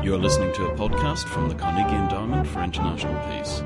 You're listening to a podcast from the Carnegie Endowment for International Peace.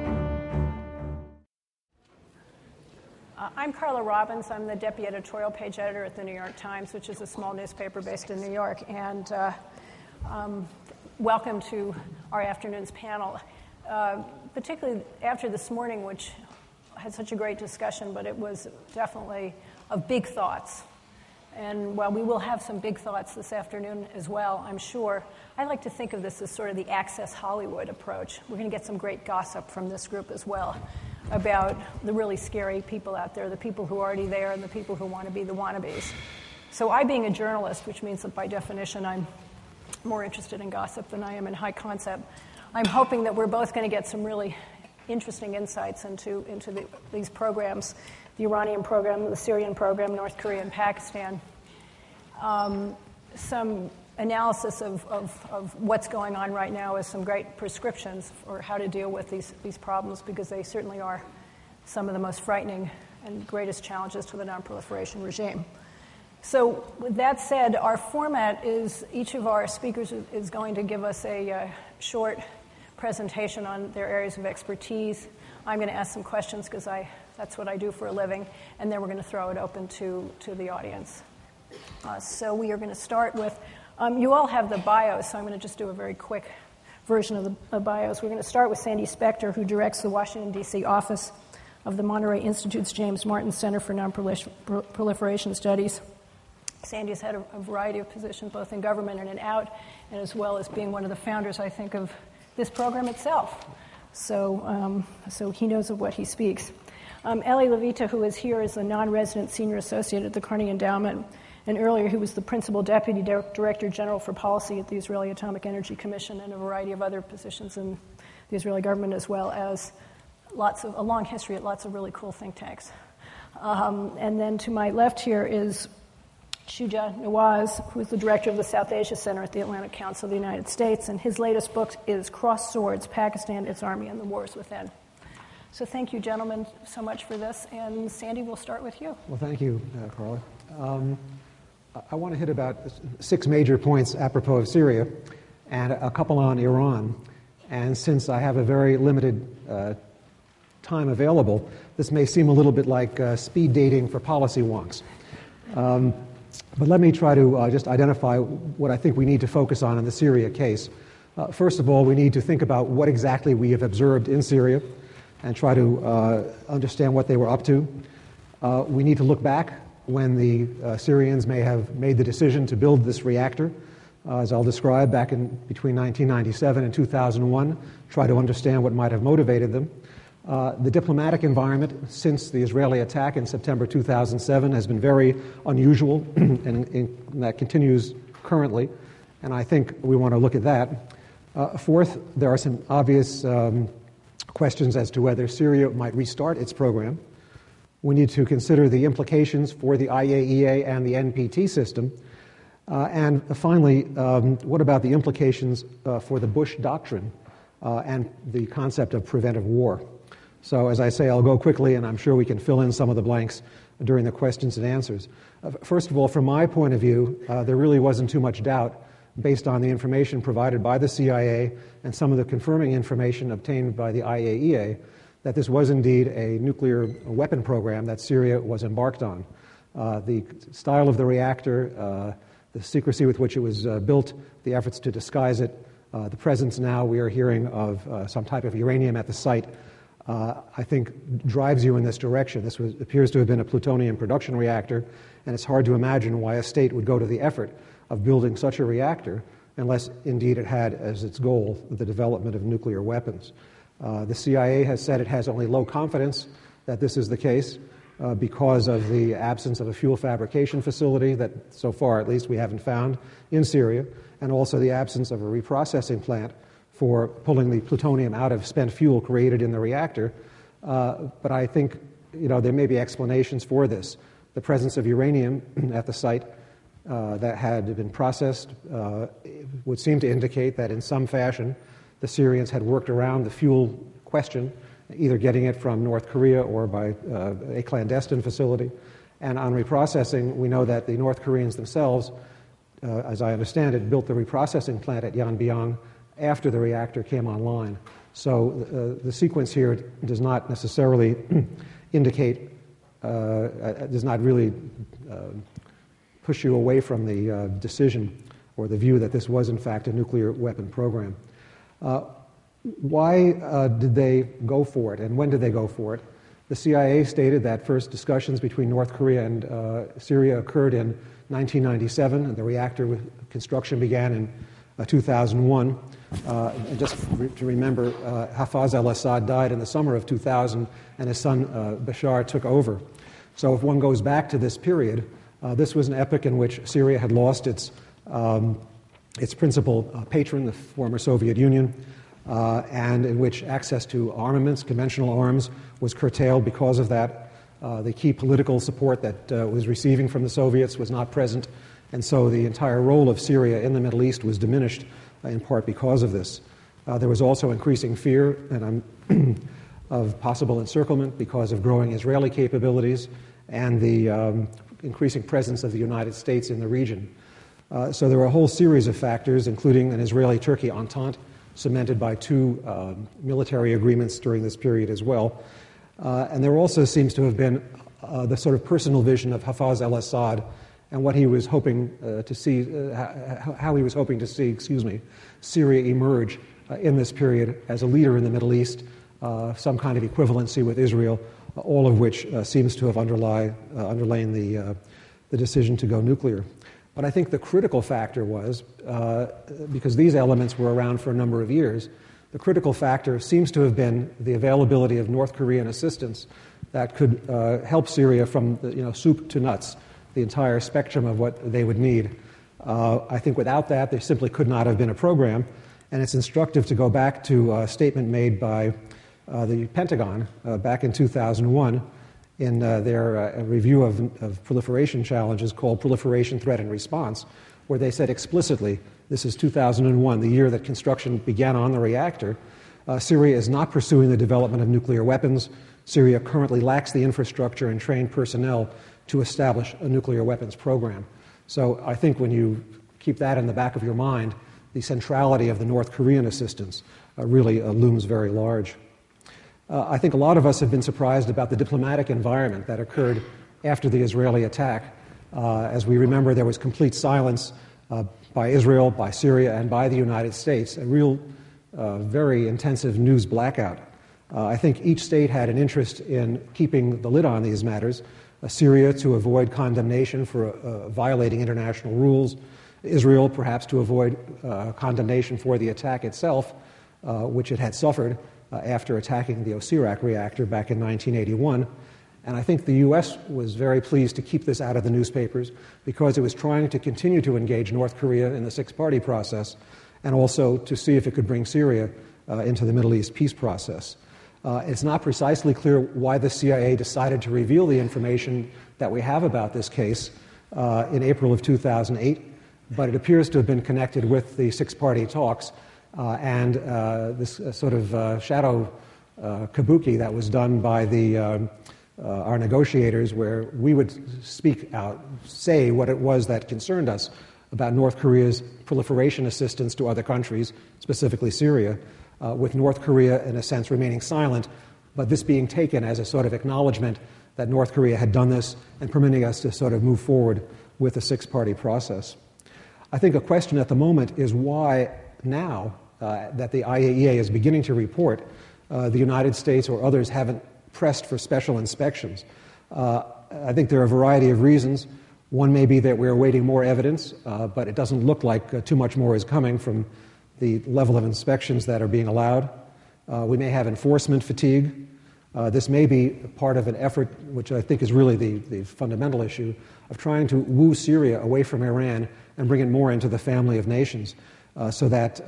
I'm Carla Robbins. I'm the deputy editorial page editor at the New York Times, which is a small newspaper based in New York. And welcome to our afternoon's panel, particularly after this morning, which had such a great discussion, but it was definitely of big thoughts. And while we will have some big thoughts this afternoon as well, I'm sure, I like to think of this as sort of the Access Hollywood approach. We're going to get some great gossip from this group as well about the really scary people out there, the people who are already there and the people who want to be the wannabes. So I, being a journalist, which means that by definition I'm more interested in gossip than I am in high concept, I'm hoping that we're both going to get some really interesting insights into these programs, the Iranian program, the Syrian program, North Korea and Pakistan, some analysis of what's going on right now with some great prescriptions for how to deal with these problems, because they certainly are some of the most frightening and greatest challenges to the nonproliferation regime. So with that said, our format is each of our speakers is going to give us a short presentation on their areas of expertise. I'm going to ask some questions because that's what I do for a living, and then we're going to throw it open to the audience. So we are going to start with, you all have the bios, so I'm going to just do a very quick version of the bios. We're going to start with Sandy Spector, who directs the Washington, D.C. office of the Monterey Institute's James Martin Center for Nonproliferation Studies. Sandy's had a variety of positions, both in government and in out, and as well as being one of the founders, I think, of this program itself. So he knows of what he speaks. Eli Levita, who is here, is a non-resident senior associate at the Carnegie Endowment, and earlier he was the principal deputy director general for policy at the Israeli Atomic Energy Commission and a variety of other positions in the Israeli government, as well as a long history at lots of really cool think tanks. And then to my left here is Shuja Nawaz, who is the director of the South Asia Center at the Atlantic Council of the United States, and his latest book is Crossed Swords, Pakistan, Its Army, and the Wars Within. So thank you, gentlemen, so much for this. And Sandy, we'll start with you. Well, thank you, Carla. I want to hit about 6 major points apropos of Syria and a couple on Iran. And since I have a very limited time available, this may seem a little bit like speed dating for policy wonks. But let me try to just identify what I think we need to focus on in the Syria case. First of all, we need to think about what exactly we have observed in Syria and try to understand what they were up to. We need to look back when the Syrians may have made the decision to build this reactor, as I'll describe, back in between 1997 and 2001, try to understand what might have motivated them. The diplomatic environment since the Israeli attack in September 2007 has been very unusual, and that continues currently, and I think we want to look at that. Fourth, there are some obvious questions as to whether Syria might restart its program. We need to consider the implications for the IAEA and the NPT system. And finally, what about the implications for the Bush doctrine and the concept of preventive war? So as I say, I'll go quickly, and I'm sure we can fill in some of the blanks during the questions and answers. First of all, from my point of view, there really wasn't too much doubt, based on the information provided by the CIA and some of the confirming information obtained by the IAEA, that this was indeed a nuclear weapon program that Syria was embarked on. The style of the reactor, the secrecy with which it was built, the efforts to disguise it, the presence now we are hearing of some type of uranium at the site, I think drives you in this direction. This appears to have been a plutonium production reactor, and it's hard to imagine why a state would go to the effort of building such a reactor unless indeed it had as its goal the development of nuclear weapons. The CIA has said it has only low confidence that this is the case because of the absence of a fuel fabrication facility that, so far at least, we haven't found in Syria, and also the absence of a reprocessing plant for pulling the plutonium out of spent fuel created in the reactor. But I think there may be explanations for this. The presence of uranium at the site that had been processed would seem to indicate that in some fashion the Syrians had worked around the fuel question, either getting it from North Korea or by a clandestine facility. And on reprocessing, we know that the North Koreans themselves, as I understand it, built the reprocessing plant at Yanbiang after the reactor came online. So the sequence here does not necessarily indicate, does not really push you away from the decision or the view that this was in fact a nuclear weapon program. Why did they go for it, and when did they go for it? The CIA stated that first discussions between North Korea and Syria occurred in 1997, and the reactor construction began in 2001. And just to remember, Hafez al-Assad died in the summer of 2000, and his son Bashar took over. So if one goes back to this period, this was an epoch in which Syria had lost its principal patron, the former Soviet Union, and in which access to armaments, conventional arms, was curtailed because of that. The key political support that was receiving from the Soviets was not present, and so the entire role of Syria in the Middle East was diminished in part because of this. There was also increasing fear of possible encirclement because of growing Israeli capabilities and the increasing presence of the United States in the region. So there were a whole series of factors, including an Israeli-Turkey entente cemented by two military agreements during this period as well. And there also seems to have been the sort of personal vision of Hafez al-Assad and what he was hoping to see, how he was hoping to see, Syria emerge in this period as a leader in the Middle East, some kind of equivalency with Israel, all of which seems to have underlain the decision to go nuclear. But I think the critical factor was, because these elements were around for a number of years, the critical factor seems to have been the availability of North Korean assistance that could help Syria from soup to nuts, the entire spectrum of what they would need. I think without that, there simply could not have been a program, and it's instructive to go back to a statement made by the Pentagon back in 2001 in their review of proliferation challenges called Proliferation, Threat, and Response, where they said explicitly, this is 2001, the year that construction began on the reactor, Syria is not pursuing the development of nuclear weapons. Syria currently lacks the infrastructure and trained personnel to establish a nuclear weapons program. So I think when you keep that in the back of your mind, the centrality of the North Korean assistance really looms very large. I think a lot of us have been surprised about the diplomatic environment that occurred after the Israeli attack. As we remember, there was complete silence by Israel, by Syria, and by the United States, a real, very intensive news blackout. I think each state had an interest in keeping the lid on these matters. Syria to avoid condemnation for violating international rules, Israel perhaps to avoid condemnation for the attack itself, which it had suffered after attacking the Osirak reactor back in 1981. And I think the U.S. was very pleased to keep this out of the newspapers because it was trying to continue to engage North Korea in the six-party process and also to see if it could bring Syria into the Middle East peace process. It's not precisely clear why the CIA decided to reveal the information that we have about this case in April of 2008, but it appears to have been connected with the six-party talks and this sort of shadow kabuki that was done by our negotiators, where we would speak out, say what it was that concerned us about North Korea's proliferation assistance to other countries, specifically Syria, with North Korea, in a sense, remaining silent, but this being taken as a sort of acknowledgement that North Korea had done this and permitting us to sort of move forward with the six-party process. I think a question at the moment is why now that the IAEA is beginning to report, the United States or others haven't pressed for special inspections. I think there are a variety of reasons. One may be that we're awaiting more evidence, but it doesn't look like too much more is coming from the level of inspections that are being allowed. We may have enforcement fatigue. This may be part of an effort, which I think is really the fundamental issue, of trying to woo Syria away from Iran and bring it more into the family of nations, so that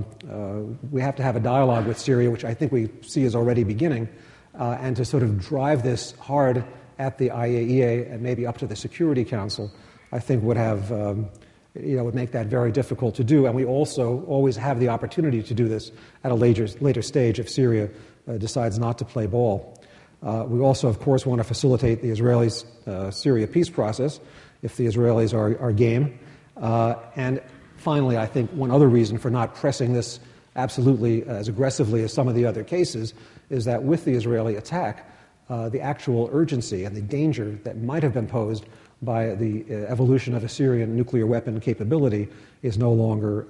we have to have a dialogue with Syria, which I think we see is already beginning, and to sort of drive this hard at the IAEA and maybe up to the Security Council, I think would have, would make that very difficult to do. And we also always have the opportunity to do this at a later stage if Syria decides not to play ball. We also, of course, want to facilitate the Israelis-Syria peace process if the Israelis are game. And finally, I think one other reason for not pressing this absolutely as aggressively as some of the other cases, is that with the Israeli attack, the actual urgency and the danger that might have been posed by the evolution of a Syrian nuclear weapon capability is no longer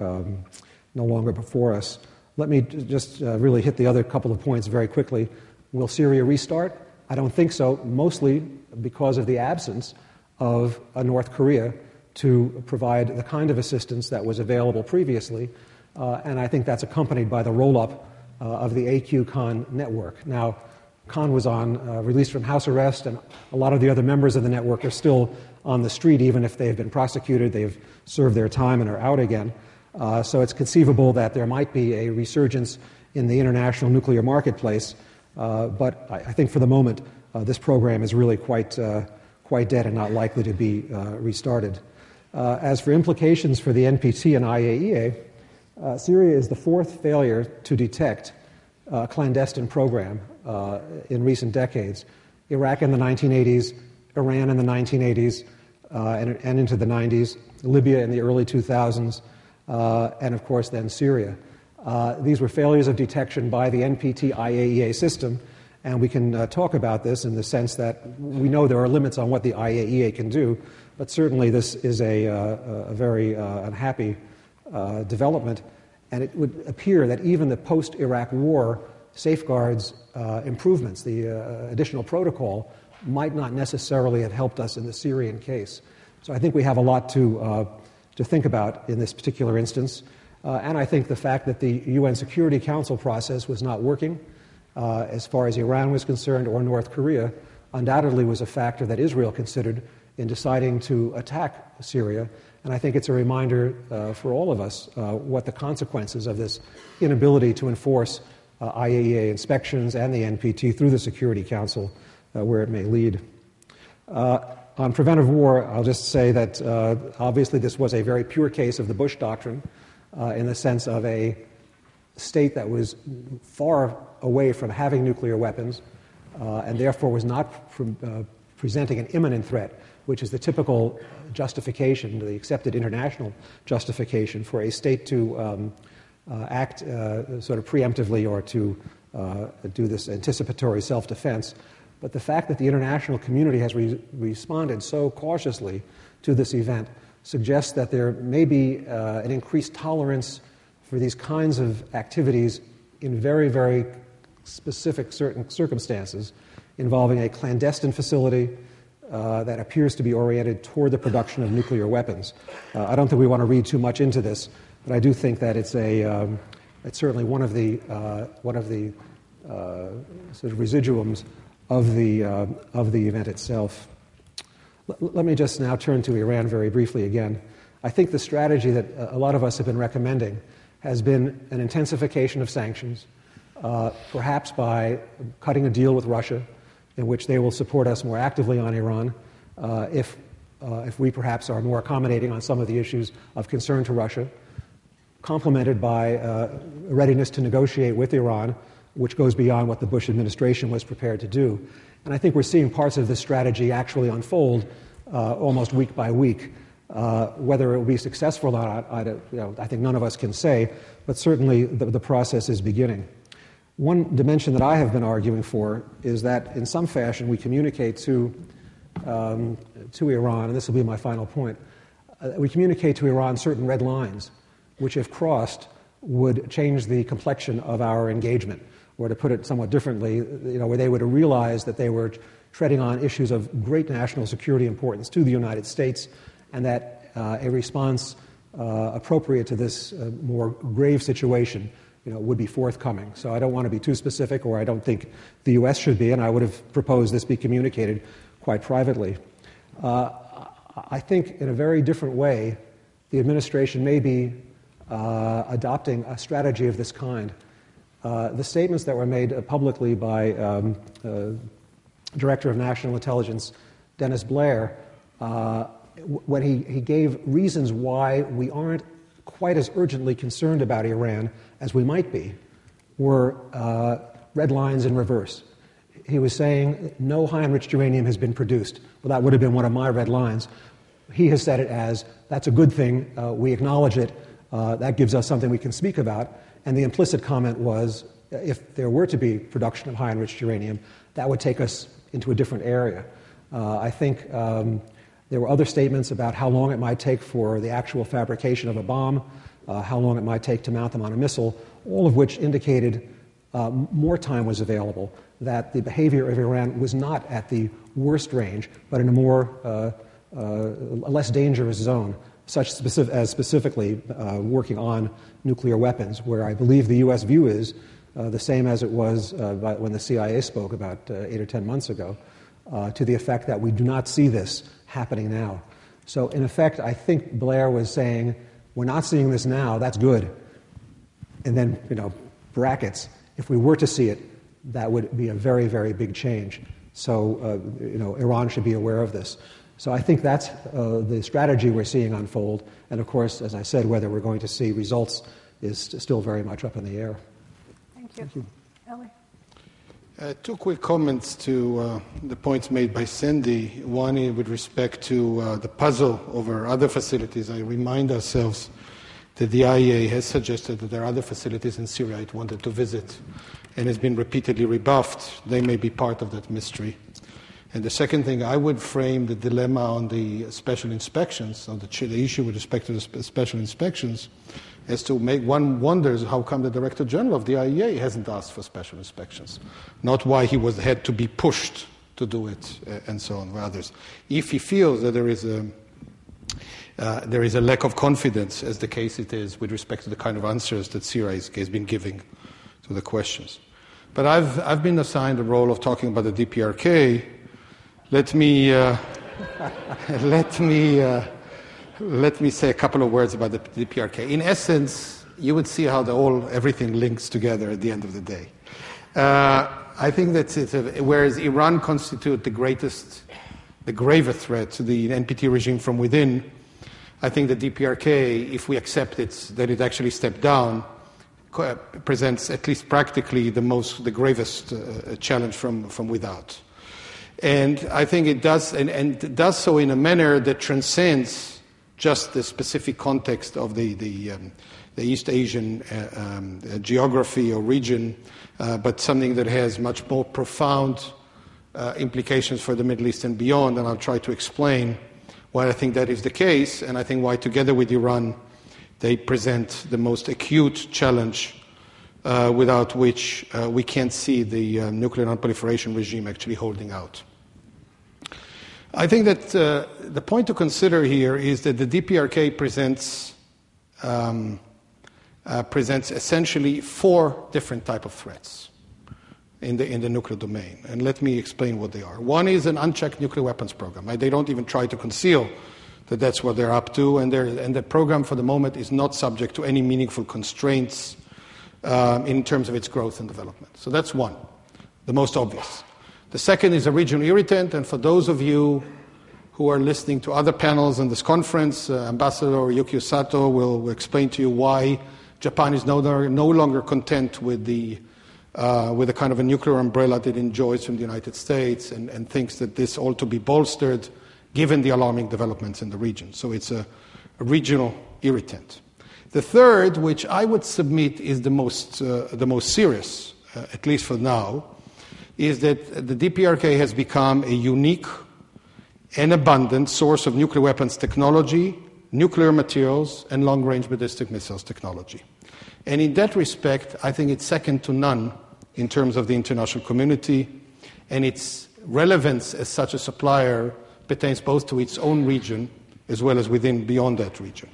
before us. Let me just really hit the other couple of points very quickly. Will Syria restart? I don't think so, mostly because of the absence of a North Korea to provide the kind of assistance that was available previously, and I think that's accompanied by the roll-up of the AQ Khan network. Now, Khan was released from house arrest, and a lot of the other members of the network are still on the street, even if they've been prosecuted, they've served their time and are out again. So it's conceivable that there might be a resurgence in the international nuclear marketplace, but I think for the moment this program is really quite dead and not likely to be restarted. As for implications for the NPT and IAEA, Syria is the fourth failure to detect a clandestine program in recent decades. Iraq in the 1980s, Iran in the 1980s and into the 90s, Libya in the early 2000s, and of course then Syria. These were failures of detection by the NPT IAEA system, and we can talk about this in the sense that we know there are limits on what the IAEA can do, but certainly this is a very unhappy development, and it would appear that even the post-Iraq war safeguards improvements, the additional protocol, might not necessarily have helped us in the Syrian case. So I think we have a lot to think about in this particular instance. And I think the fact that the UN Security Council process was not working as far as Iran was concerned or North Korea undoubtedly was a factor that Israel considered in deciding to attack Syria. And I think it's a reminder for all of us what the consequences of this inability to enforce IAEA inspections and the NPT through the Security Council, where it may lead. On preventive war, I'll just say that obviously this was a very pure case of the Bush Doctrine in the sense of a state that was far away from having nuclear weapons and therefore was not presenting an imminent threat, which is the typical justification, the accepted international justification for a state to act sort of preemptively or to do this anticipatory self-defense. But the fact that the international community has responded so cautiously to this event suggests that there may be an increased tolerance for these kinds of activities in very, very specific certain circumstances involving a clandestine facility that appears to be oriented toward the production of nuclear weapons. I don't think we want to read too much into this, but I do think that it's certainly one of the sort of residuums of the event itself. Let me just now turn to Iran very briefly again. I think the strategy that a lot of us have been recommending has been an intensification of sanctions, perhaps by cutting a deal with Russia, in which they will support us more actively on Iran, if we perhaps are more accommodating on some of the issues of concern to Russia, complemented by a readiness to negotiate with Iran, which goes beyond what the Bush administration was prepared to do. And I think we're seeing parts of this strategy actually unfold almost week by week. Whether it will be successful or not, I think none of us can say, but certainly the process is beginning. One dimension that I have been arguing for is that in some fashion we communicate to Iran, and this will be my final point, we communicate to Iran certain red lines, which if crossed would change the complexion of our engagement. Or to put it somewhat differently, where they would realize that they were treading on issues of great national security importance to the United States, and that a response appropriate to this more grave situation would be forthcoming. So I don't want to be too specific, or I don't think the U.S. should be, and I would have proposed this be communicated quite privately. I think in a very different way, the administration may be adopting a strategy of this kind. The statements that were made publicly by Director of National Intelligence Dennis Blair, when he gave reasons why we aren't quite as urgently concerned about Iran as we might be, were red lines in reverse. He was saying no high-enriched uranium has been produced. Well, that would have been one of my red lines. He has said it as, that's a good thing, we acknowledge it, that gives us something we can speak about. And the implicit comment was, if there were to be production of high-enriched uranium, that would take us into a different area. I think there were other statements about how long it might take for the actual fabrication of a bomb, how long it might take to mount them on a missile, all of which indicated more time was available, that the behavior of Iran was not at the worst range, but in a more less dangerous zone, such as specifically working on nuclear weapons, where I believe the U.S. view is the same as it was when the CIA spoke about 8 or 10 months ago, to the effect that we do not see this happening now. So, in effect, I think Blair was saying, we're not seeing this now, that's good. And then, brackets, if we were to see it, that would be a very, very big change. So, Iran should be aware of this. So I think that's the strategy we're seeing unfold. And, of course, as I said, whether we're going to see results is still very much up in the air. Thank you. Ellie? Two quick comments to the points made by Cindy. One is with respect to the puzzle over other facilities. I remind ourselves that the IAEA has suggested that there are other facilities in Syria it wanted to visit and has been repeatedly rebuffed. They may be part of that mystery. And the second thing, I would frame the dilemma on the special inspections, on the issue with respect to the special inspections, as to make one wonders how come the Director General of the IAEA hasn't asked for special inspections, not why he had to be pushed to do it, and so on, with others. If he feels that there is a lack of confidence, as the case it is, with respect to the kind of answers that Syria has been giving to the questions. But I've been assigned the role of talking about the DPRK. Let me say a couple of words about the DPRK. In essence, you would see how everything links together at the end of the day. I think that whereas Iran constitutes the gravest threat to the NPT regime from within, I think the DPRK, if we accept that it actually stepped down, presents at least practically the gravest challenge from without. And I think it does, and does so in a manner that transcends just the specific context of the East Asian geography or region, but something that has much more profound implications for the Middle East and beyond. And I'll try to explain why I think that is the case, and I think why, together with Iran, they present the most acute challenge without which we can't see the nuclear non-proliferation regime actually holding out. I think that the point to consider here is that the DPRK presents essentially 4 different types of threats in the nuclear domain. And let me explain what they are. One is an unchecked nuclear weapons program. They don't even try to conceal that that's what they're up to, and the program for the moment is not subject to any meaningful constraints in terms of its growth and development. So that's one, the most obvious. The second is a regional irritant, and for those of you who are listening to other panels in this conference, Ambassador Yukio Sato will explain to you why Japan is no longer content with the kind of a nuclear umbrella that it enjoys from the United States, and thinks that this ought to be bolstered given the alarming developments in the region. So it's a regional irritant. The third, which I would submit is the most serious, at least for now, is that the DPRK has become a unique and abundant source of nuclear weapons technology, nuclear materials, and long-range ballistic missiles technology. And in that respect, I think it's second to none in terms of the international community, and its relevance as such a supplier pertains both to its own region as well as beyond that region.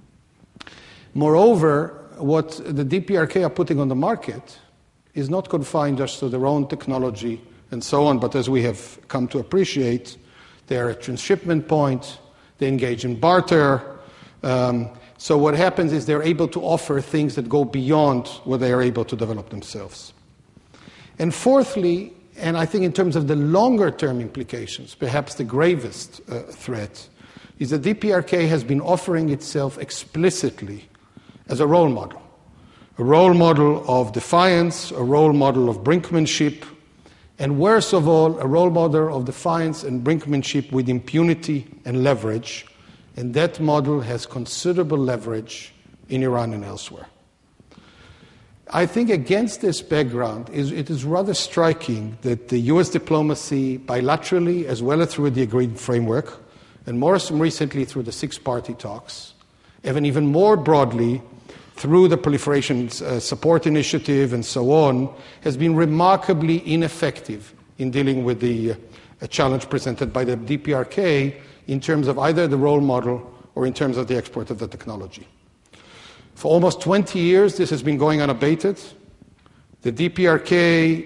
Moreover, what the DPRK are putting on the market is not confined just to their own technology and so on, but as we have come to appreciate, they're at transshipment point, they engage in barter. So what happens is they're able to offer things that go beyond what they are able to develop themselves. And fourthly, and I think in terms of the longer-term implications, perhaps the gravest threat, is that DPRK has been offering itself explicitly as a role model of defiance, a role model of brinkmanship, and worst of all, a role model of defiance and brinkmanship with impunity and leverage. And that model has considerable leverage in Iran and elsewhere. I think against this background, it is rather striking that the U.S. diplomacy, bilaterally as well as through the agreed framework, and more recently through the six-party talks, and even more broadly through the Proliferation Support Initiative and so on, has been remarkably ineffective in dealing with the challenge presented by the DPRK in terms of either the role model or in terms of the export of the technology. For almost 20 years, this has been going unabated. The DPRK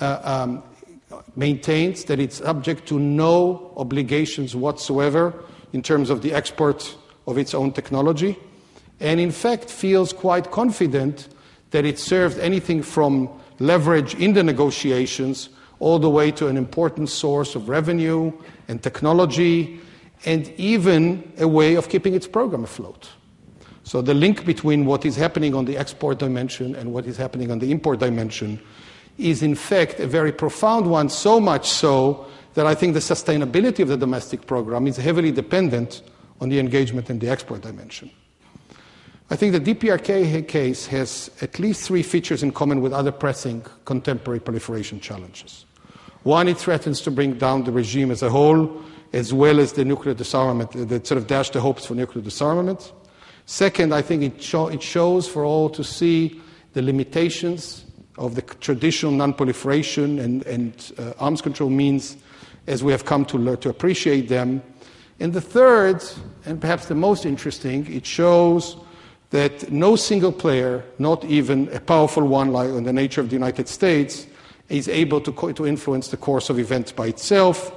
maintains that it's subject to no obligations whatsoever in terms of the export of its own technology, and in fact feels quite confident that it served anything from leverage in the negotiations all the way to an important source of revenue and technology, and even a way of keeping its program afloat. So the link between what is happening on the export dimension and what is happening on the import dimension is in fact a very profound one, so much so that I think the sustainability of the domestic program is heavily dependent on the engagement in the export dimension. I think the DPRK case has at least three features in common with other pressing contemporary proliferation challenges. One, it threatens to bring down the regime as a whole, as well as the nuclear disarmament, that sort of dashed the hopes for nuclear disarmament. Second, I think it shows for all to see the limitations of the traditional non-proliferation and arms control means as we have come to appreciate them. And the third, and perhaps the most interesting, it shows that no single player, not even a powerful one like in the nature of the United States, is able to influence the course of events by itself.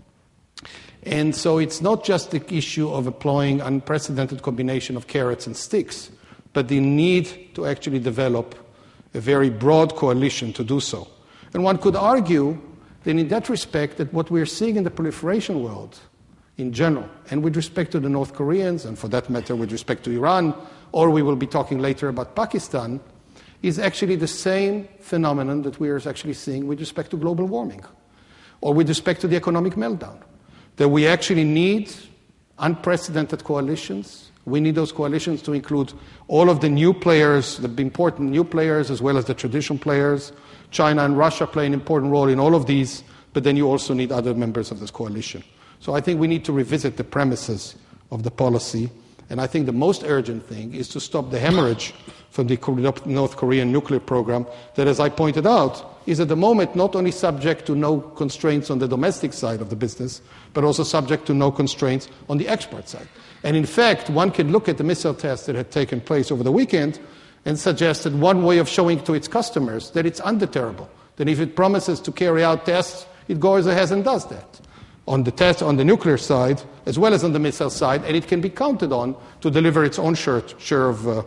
And so it's not just the issue of employing unprecedented combination of carrots and sticks, but the need to actually develop a very broad coalition to do so. And one could argue that in that respect that what we're seeing in the proliferation world in general, and with respect to the North Koreans, and for that matter with respect to Iran, or we will be talking later about Pakistan, is actually the same phenomenon that we are actually seeing with respect to global warming, or with respect to the economic meltdown. That we actually need unprecedented coalitions. We need those coalitions to include all of the new players, the important new players, as well as the traditional players. China and Russia play an important role in all of these, but then you also need other members of this coalition. So I think we need to revisit the premises of the policy, and I think the most urgent thing is to stop the hemorrhage from the North Korean nuclear program that, as I pointed out, is at the moment not only subject to no constraints on the domestic side of the business, but also subject to no constraints on the export side. And in fact, one can look at the missile tests that had taken place over the weekend and suggest that one way of showing to its customers that it's undeterrable, that if it promises to carry out tests, it goes ahead and does that. On the test, on the nuclear side, as well as on the missile side, and it can be counted on to deliver its own share of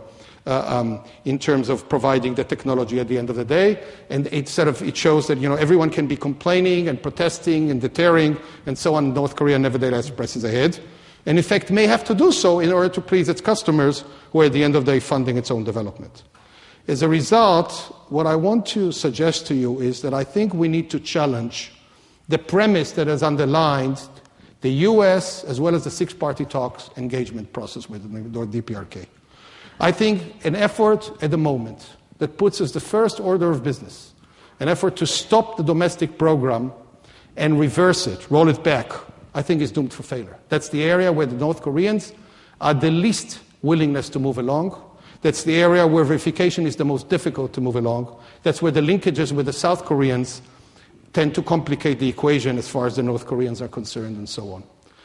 in terms of providing the technology at the end of the day. And it shows that everyone can be complaining and protesting and deterring and so on. North Korea nevertheless presses ahead, and in fact may have to do so in order to please its customers, who are at the end of the day funding its own development. As a result, what I want to suggest to you is that I think we need to challenge the premise that has underlined the U.S. as well as the six-party talks engagement process with the DPRK. I think an effort at the moment that puts as the first order of business an effort to stop the domestic program and reverse it, roll it back, I think is doomed for failure. That's the area where the North Koreans are the least willingness to move along. That's the area where verification is the most difficult to move along. That's where the linkages with the South Koreans tend to complicate the equation as far as the North Koreans are concerned and so on.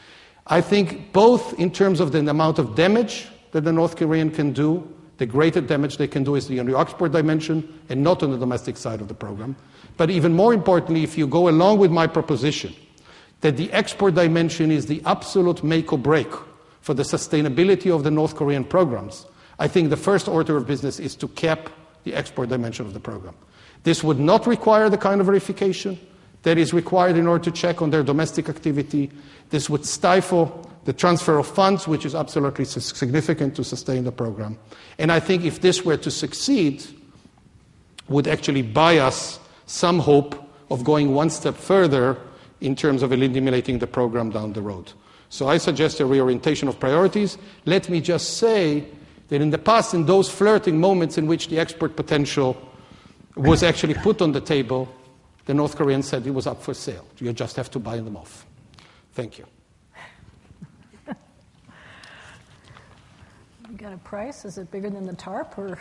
I think both in terms of the amount of damage that the North Korean can do, the greater damage they can do is on the export dimension and not on the domestic side of the program. But even more importantly, if you go along with my proposition that the export dimension is the absolute make or break for the sustainability of the North Korean programs, I think the first order of business is to cap the export dimension of the program. This would not require the kind of verification that is required in order to check on their domestic activity. This would stifle the transfer of funds, which is absolutely significant to sustain the program. And I think if this were to succeed, would actually buy us some hope of going one step further in terms of eliminating the program down the road. So I suggest a reorientation of priorities. Let me just say that in the past, in those flirting moments in which the export potential was actually put on the table, the North Koreans said it was up for sale. You just have to buy them off. Thank you. You got a price? Is it bigger than the TARP? Or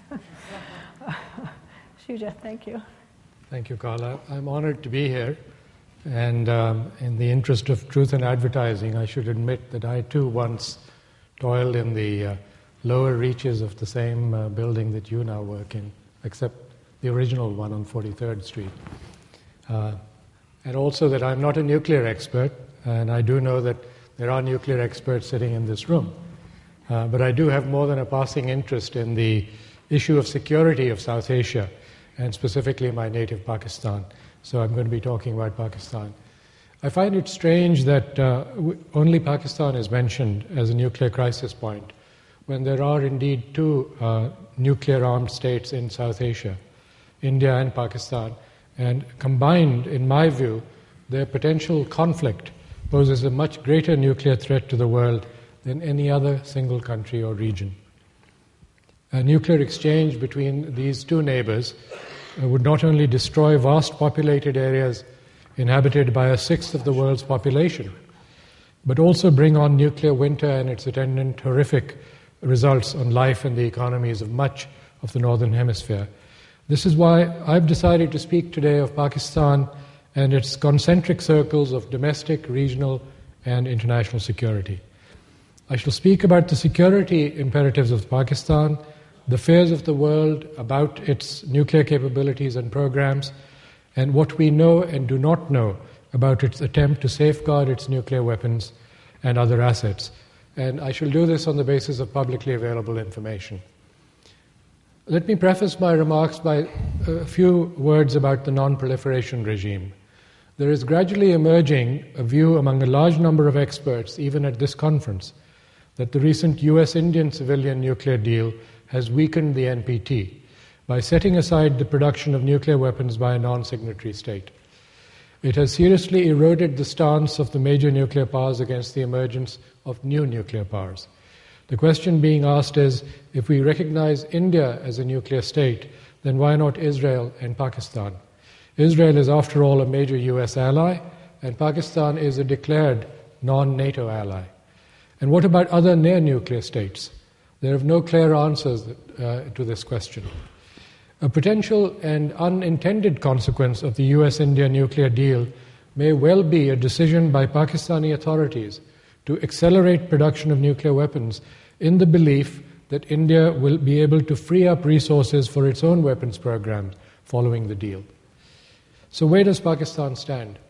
Shuja, thank you. Thank you, Carla. I'm honored to be here. And in the interest of truth in advertising, I should admit that I too once toiled in the lower reaches of the same building that you now work in, except the original one on 43rd Street. And also that I'm not a nuclear expert, and I do know that there are nuclear experts sitting in this room. But I do have more than a passing interest in the issue of security of South Asia, and specifically my native Pakistan. So I'm going to be talking about Pakistan. I find it strange that only Pakistan is mentioned as a nuclear crisis point, when there are indeed two nuclear-armed states in South Asia, India and Pakistan. And combined, in my view, their potential conflict poses a much greater nuclear threat to the world than any other single country or region. A nuclear exchange between these two neighbors would not only destroy vast populated areas inhabited by a sixth of the world's population, but also bring on nuclear winter and its attendant horrific results on life and the economies of much of the Northern Hemisphere. This is why I've decided to speak today of Pakistan and its concentric circles of domestic, regional, and international security. I shall speak about the security imperatives of Pakistan, the fears of the world about its nuclear capabilities and programs, and what we know and do not know about its attempt to safeguard its nuclear weapons and other assets. And I shall do this on the basis of publicly available information. Let me preface my remarks by a few words about the non-proliferation regime. There is gradually emerging a view among a large number of experts, even at this conference, that the recent US-Indian civilian nuclear deal has weakened the NPT by setting aside the production of nuclear weapons by a non-signatory state. It has seriously eroded the stance of the major nuclear powers against the emergence of new nuclear powers. The question being asked is, if we recognize India as a nuclear state, then why not Israel and Pakistan? Israel is, after all, a major US ally, and Pakistan is a declared non-NATO ally. And what about other near-nuclear states? There are no clear answers to this question. A potential and unintended consequence of the US-India nuclear deal may well be a decision by Pakistani authorities to accelerate production of nuclear weapons in the belief that India will be able to free up resources for its own weapons program following the deal. So where does Pakistan stand?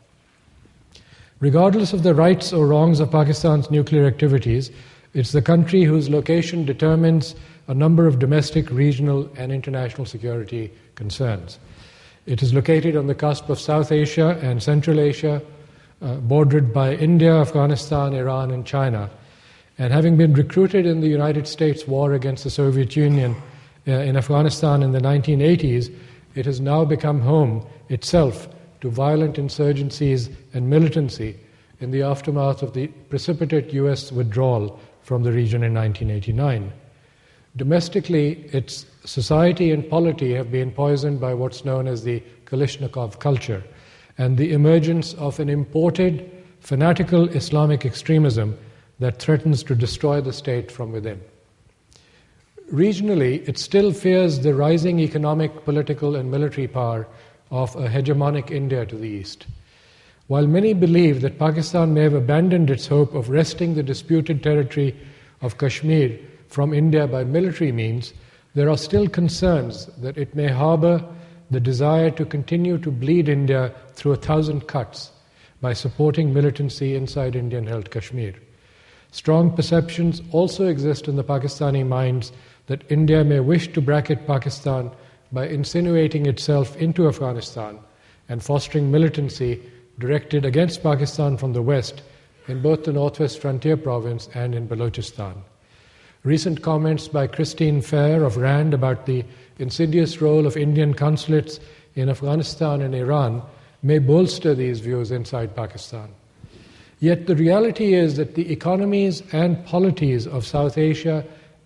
Regardless of the rights or wrongs of Pakistan's nuclear activities, it's the country whose location determines a number of domestic, regional, and international security concerns. It is located on the cusp of South Asia and Central Asia, bordered by India, Afghanistan, Iran, and China. And having been recruited in the United States war against the Soviet Union in Afghanistan in the 1980s, it has now become home itself to violent insurgencies and militancy in the aftermath of the precipitate US withdrawal from the region in 1989. Domestically, its society and polity have been poisoned by what's known as the Kalashnikov culture and the emergence of an imported, fanatical Islamic extremism that threatens to destroy the state from within. Regionally, it still fears the rising economic, political, and military power of a hegemonic India to the east. While many believe that Pakistan may have abandoned its hope of wresting the disputed territory of Kashmir from India by military means, there are still concerns that it may harbor the desire to continue to bleed India through 1,000 cuts by supporting militancy inside Indian-held Kashmir. Strong perceptions also exist in the Pakistani minds that India may wish to bracket Pakistan by insinuating itself into Afghanistan and fostering militancy directed against Pakistan from the west in both the Northwest Frontier Province and in Balochistan. Recent comments by Christine Fair of RAND about the insidious role of Indian consulates in Afghanistan and Iran may bolster these views inside Pakistan. Yet the reality is that the economies and polities of South Asia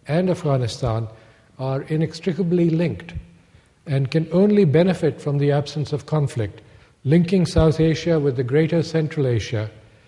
and Afghanistan are inextricably linked and can only benefit from the absence of conflict, linking South Asia with the greater Central Asia,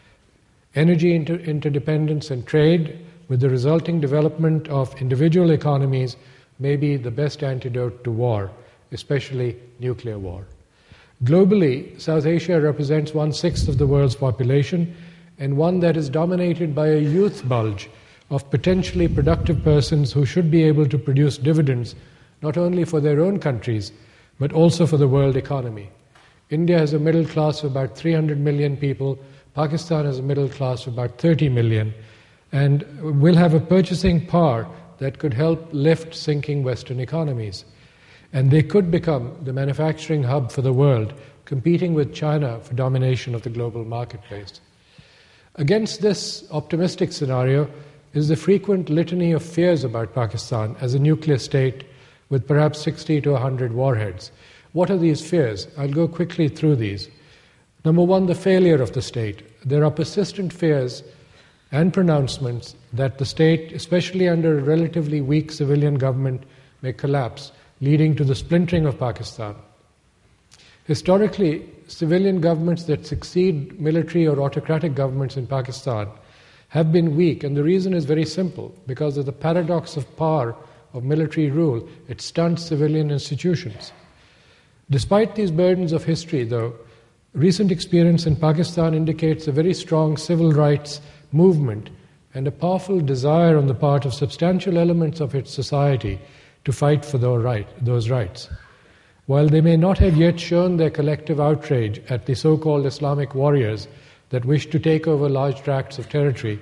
energy interdependence and trade with the resulting development of individual economies may be the best antidote to war, especially nuclear war. Globally, South Asia represents 1/6 of the world's population and one that is dominated by a youth bulge of potentially productive persons who should be able to produce dividends not only for their own countries but also for the world economy. India has a middle class of about 300 million people, Pakistan has a middle class of about 30 million, and will have a purchasing power that could help lift sinking Western economies. And they could become the manufacturing hub for the world, competing with China for domination of the global marketplace. Against this optimistic scenario is the frequent litany of fears about Pakistan as a nuclear state with perhaps 60 to 100 warheads. What are these fears? I'll go quickly through these. Number one, the failure of the state. There are persistent fears and pronouncements that the state, especially under a relatively weak civilian government, may collapse, leading to the splintering of Pakistan. Historically, civilian governments that succeed military or autocratic governments in Pakistan have been weak, and the reason is very simple. Because of the paradox of power of military rule, it stunts civilian institutions. Despite these burdens of history, though, recent experience in Pakistan indicates a very strong civil rights movement and a powerful desire on the part of substantial elements of its society to fight for those rights. While they may not have yet shown their collective outrage at the so-called Islamic warriors that wish to take over large tracts of territory,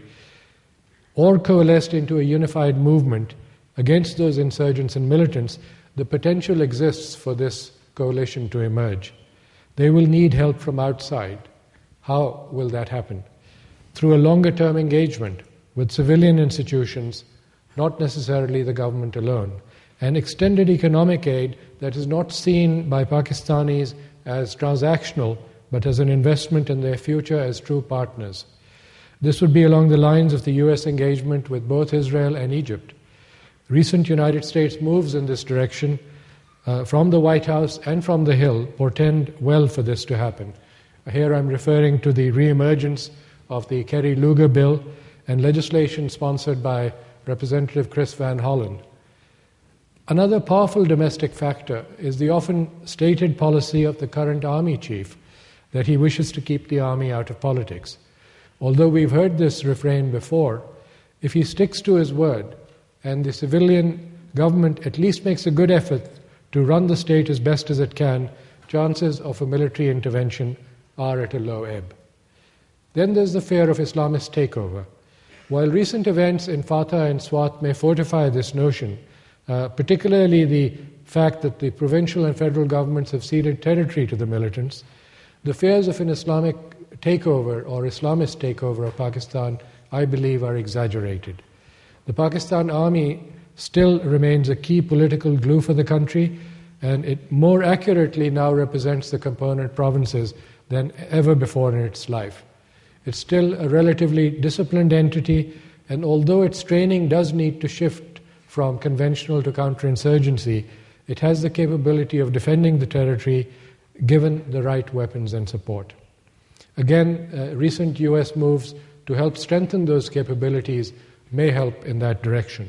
or coalesced into a unified movement against those insurgents and militants, the potential exists for this coalition to emerge. They will need help from outside. How will that happen? Through a longer-term engagement with civilian institutions, not necessarily the government alone, and extended economic aid that is not seen by Pakistanis as transactional, but as an investment in their future as true partners. This would be along the lines of the U.S. engagement with both Israel and Egypt. Recent United States moves in this direction from the White House and from the Hill portend well for this to happen. Here I'm referring to the reemergence of the Kerry-Lugar bill and legislation sponsored by Representative Chris Van Hollen. Another powerful domestic factor is the often stated policy of the current army chief that he wishes to keep the army out of politics. Although we've heard this refrain before, if he sticks to his word and the civilian government at least makes a good effort to run the state as best as it can, chances of a military intervention are at a low ebb. Then there's the fear of Islamist takeover. While recent events in Fatah and Swat may fortify this notion, particularly the fact that the provincial and federal governments have ceded territory to the militants, the fears of an Islamic takeover or Islamist takeover of Pakistan, I believe, are exaggerated. The Pakistan army still remains a key political glue for the country, and it more accurately now represents the component provinces than ever before in its life. It's still a relatively disciplined entity, and although its training does need to shift from conventional to counterinsurgency, it has the capability of defending the territory given the right weapons and support. Again, recent US moves to help strengthen those capabilities may help in that direction.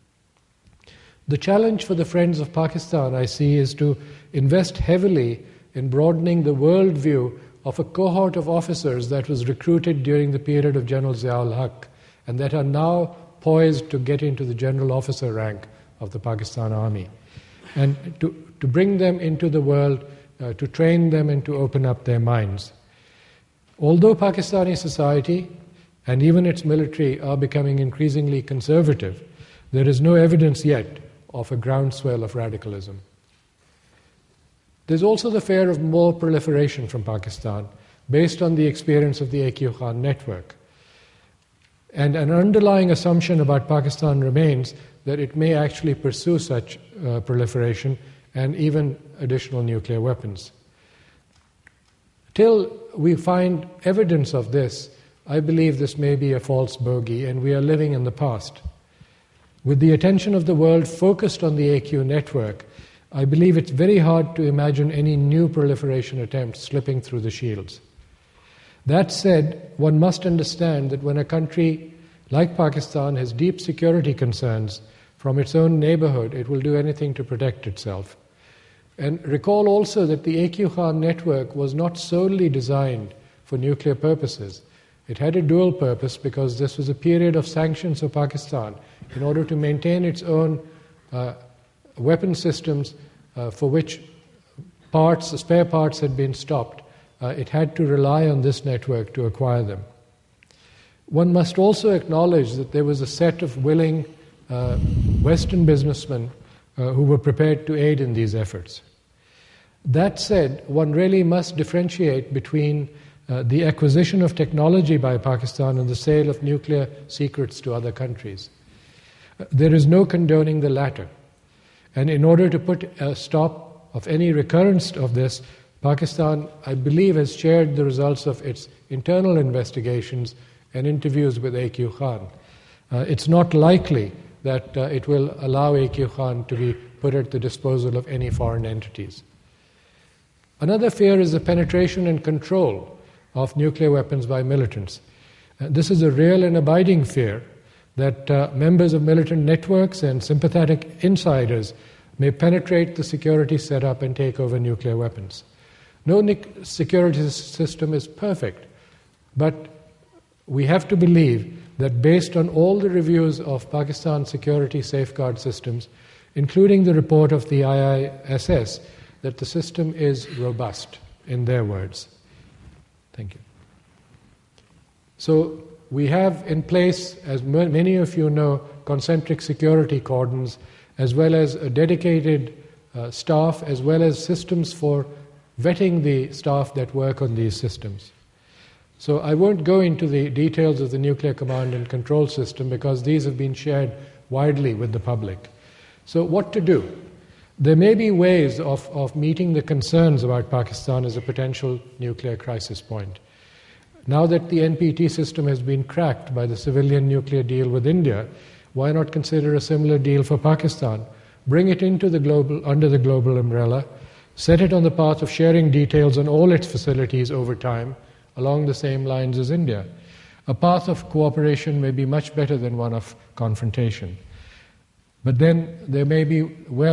The challenge for the Friends of Pakistan, I see, is to invest heavily in broadening the worldview of a cohort of officers that was recruited during the period of General Zia-ul Haq and that are now poised to get into the general officer rank of the Pakistan Army, and to bring them into the world, to train them and to open up their minds. Although Pakistani society and even its military are becoming increasingly conservative, there is no evidence yet of a groundswell of radicalism. There's also the fear of more proliferation from Pakistan, based on the experience of the A.Q. Khan network. And an underlying assumption about Pakistan remains that it may actually pursue such proliferation and even additional nuclear weapons. Till we find evidence of this, I believe this may be a false bogey and we are living in the past. With the attention of the world focused on the AQ network, I believe it's very hard to imagine any new proliferation attempts slipping through the shields. That said, one must understand that when a country like Pakistan has deep security concerns from its own neighborhood, it will do anything to protect itself. And recall also that the AQ Khan network was not solely designed for nuclear purposes. It had a dual purpose because this was a period of sanctions for Pakistan. In order to maintain its own weapon systems for which spare parts had been stopped, it had to rely on this network to acquire them. One must also acknowledge that there was a set of willing Western businessmen who were prepared to aid in these efforts. That said, one really must differentiate between the acquisition of technology by Pakistan and the sale of nuclear secrets to other countries. There is no condoning the latter. And in order to put a stop of any recurrence of this, Pakistan, I believe, has shared the results of its internal investigations and interviews with AQ Khan. It's not likely that it will allow AQ Khan to be put at the disposal of any foreign entities. Another fear is the penetration and control of nuclear weapons by militants. This is a real and abiding fear that members of militant networks and sympathetic insiders may penetrate the security setup and take over nuclear weapons. No security system is perfect, but we have to believe that based on all the reviews of Pakistan's security safeguard systems, including the report of the IISS, that the system is robust, in their words. Thank you. So we have in place, as many of you know, concentric security cordons, as well as a dedicated staff, as well as systems for vetting the staff that work on these systems. So I won't go into the details of the nuclear command and control system because these have been shared widely with the public. So what to do? There may be ways of meeting the concerns about Pakistan as a potential nuclear crisis point. Now that the NPT system has been cracked by the civilian nuclear deal with India, why not consider a similar deal for Pakistan? Bring it into under the global umbrella, set it on the path of sharing details on all its facilities over time, along the same lines as India. A path of cooperation may be much better than one of confrontation. But then there may be,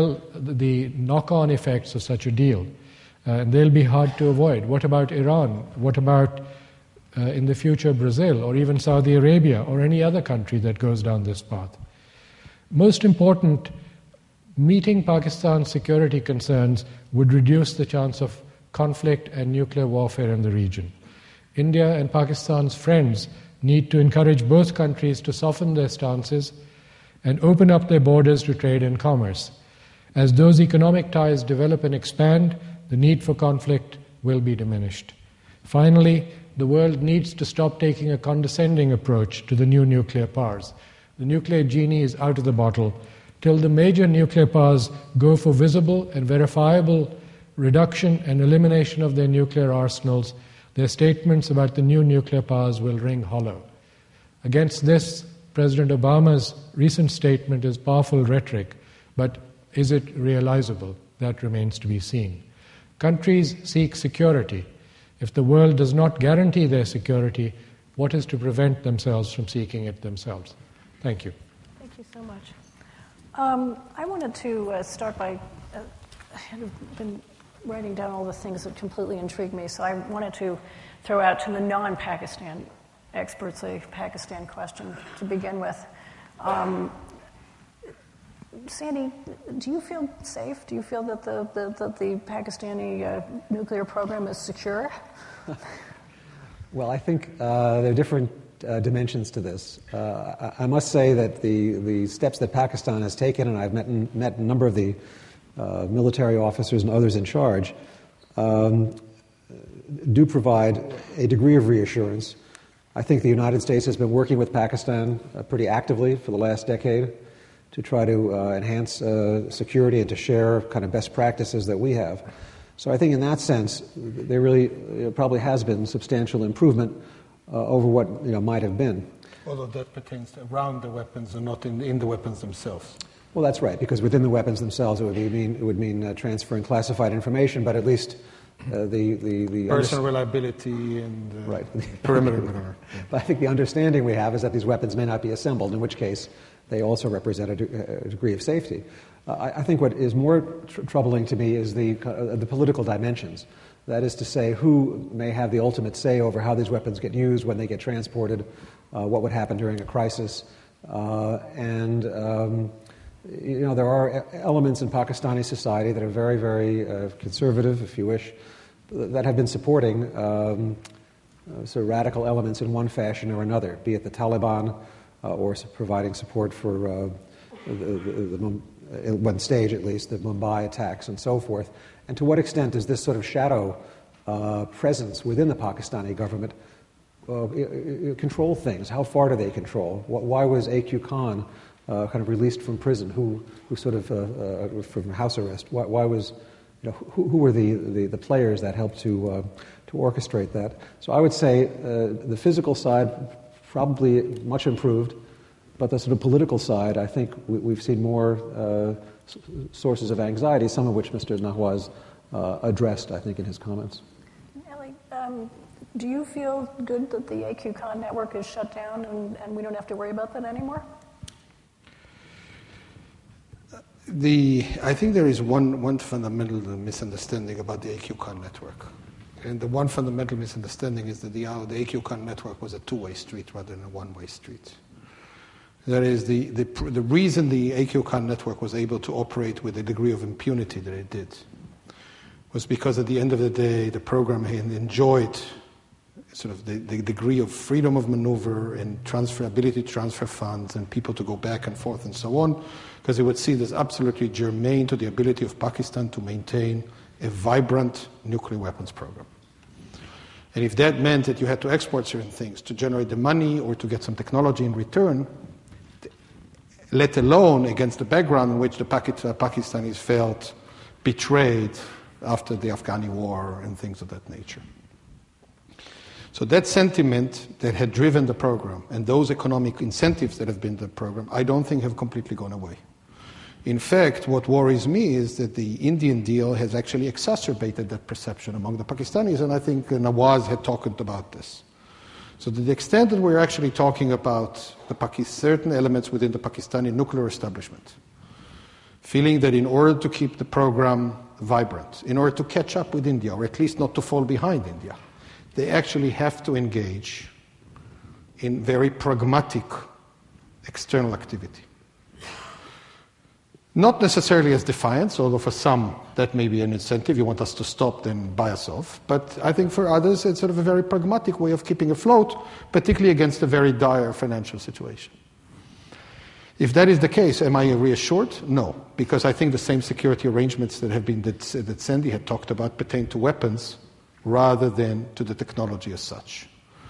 the knock-on effects of such a deal. They'll be hard to avoid. What about Iran? What about, in the future, Brazil, or even Saudi Arabia, or any other country that goes down this path? Most important, meeting Pakistan's security concerns would reduce the chance of conflict and nuclear warfare in the region. India and Pakistan's friends need to encourage both countries to soften their stances and open up their borders to trade and commerce. As those economic ties develop and expand, the need for conflict will be diminished. Finally, the world needs to stop taking a condescending approach to the new nuclear powers. The nuclear genie is out of the bottle. Till the major nuclear powers go for visible and verifiable reduction and elimination of their nuclear arsenals, their statements about the new nuclear powers will ring hollow. Against this, President Obama's recent statement is powerful rhetoric, but is it realizable? That remains to be seen. Countries seek security. If the world does not guarantee their security, what is to prevent themselves from seeking it themselves? Thank you. Thank you so much. I wanted to start by, I had been writing down all the things that completely intrigued me, so I wanted to throw out to the non-Pakistan experts a Pakistan question to begin with. Sandy, do you feel safe? Do you feel that the Pakistani nuclear program is secure? Well, I think there are different dimensions to this. I must say that the steps that Pakistan has taken, and I've met a number of the military officers and others in charge, do provide a degree of reassurance. I think the United States has been working with Pakistan pretty actively for the last decade to try to enhance security and to share kind of best practices that we have. So I think in that sense, there really probably has been substantial improvement over what might have been. Although that pertains to around the weapons and not in the weapons themselves. Well, that's right, because within the weapons themselves, it would mean transferring classified information, but at least the personal reliability and right. perimeter. Whatever. Yeah. But I think the understanding we have is that these weapons may not be assembled, in which case they also represent a degree of safety. I think what is more troubling to me is the political dimensions. That is to say, who may have the ultimate say over how these weapons get used, when they get transported, what would happen during a crisis. There are elements in Pakistani society that are very, very conservative, if you wish, that have been supporting sort of radical elements in one fashion or another, be it the Taliban or providing support for at one stage at least, the Mumbai attacks and so forth. And to what extent does this sort of shadow presence within the Pakistani government control things? How far do they control? Why was A.Q. Khan kind of released from prison? Who sort of from house arrest? Why was who were the players that helped to orchestrate that? So I would say the physical side probably much improved, but the sort of political side, I think we've seen more sources of anxiety, some of which Mr. Nawaz addressed, I think, in his comments. Ellie, do you feel good that the A.Q. Khan network is shut down and we don't have to worry about that anymore? I think there is one fundamental misunderstanding about the A.Q. Khan network. And the one fundamental misunderstanding is that the A.Q. Khan network was a two-way street rather than a one-way street. That is, the reason the A.Q. Khan network was able to operate with a degree of impunity that it did was because at the end of the day, the program had enjoyed sort of the degree of freedom of maneuver and ability to transfer funds and people to go back and forth and so on, because it would see this absolutely germane to the ability of Pakistan to maintain a vibrant nuclear weapons program. And if that meant that you had to export certain things to generate the money or to get some technology in return, let alone against the background in which the Pakistanis felt betrayed after the Afghani war and things of that nature. So that sentiment that had driven the program and those economic incentives that have been the program, I don't think have completely gone away. In fact, what worries me is that the Indian deal has actually exacerbated that perception among the Pakistanis, and I think Nawaz had talked about this. So to the extent that we're actually talking about certain elements within the Pakistani nuclear establishment, feeling that in order to keep the program vibrant, in order to catch up with India, or at least not to fall behind India, they actually have to engage in very pragmatic external activity. Not necessarily as defiance, although for some that may be an incentive. You want us to stop, then buy us off. But I think for others it's sort of a very pragmatic way of keeping afloat, particularly against a very dire financial situation. If that is the case, am I reassured? No, because I think the same security arrangements that Sandy had talked about pertain to weapons rather than to the technology as such.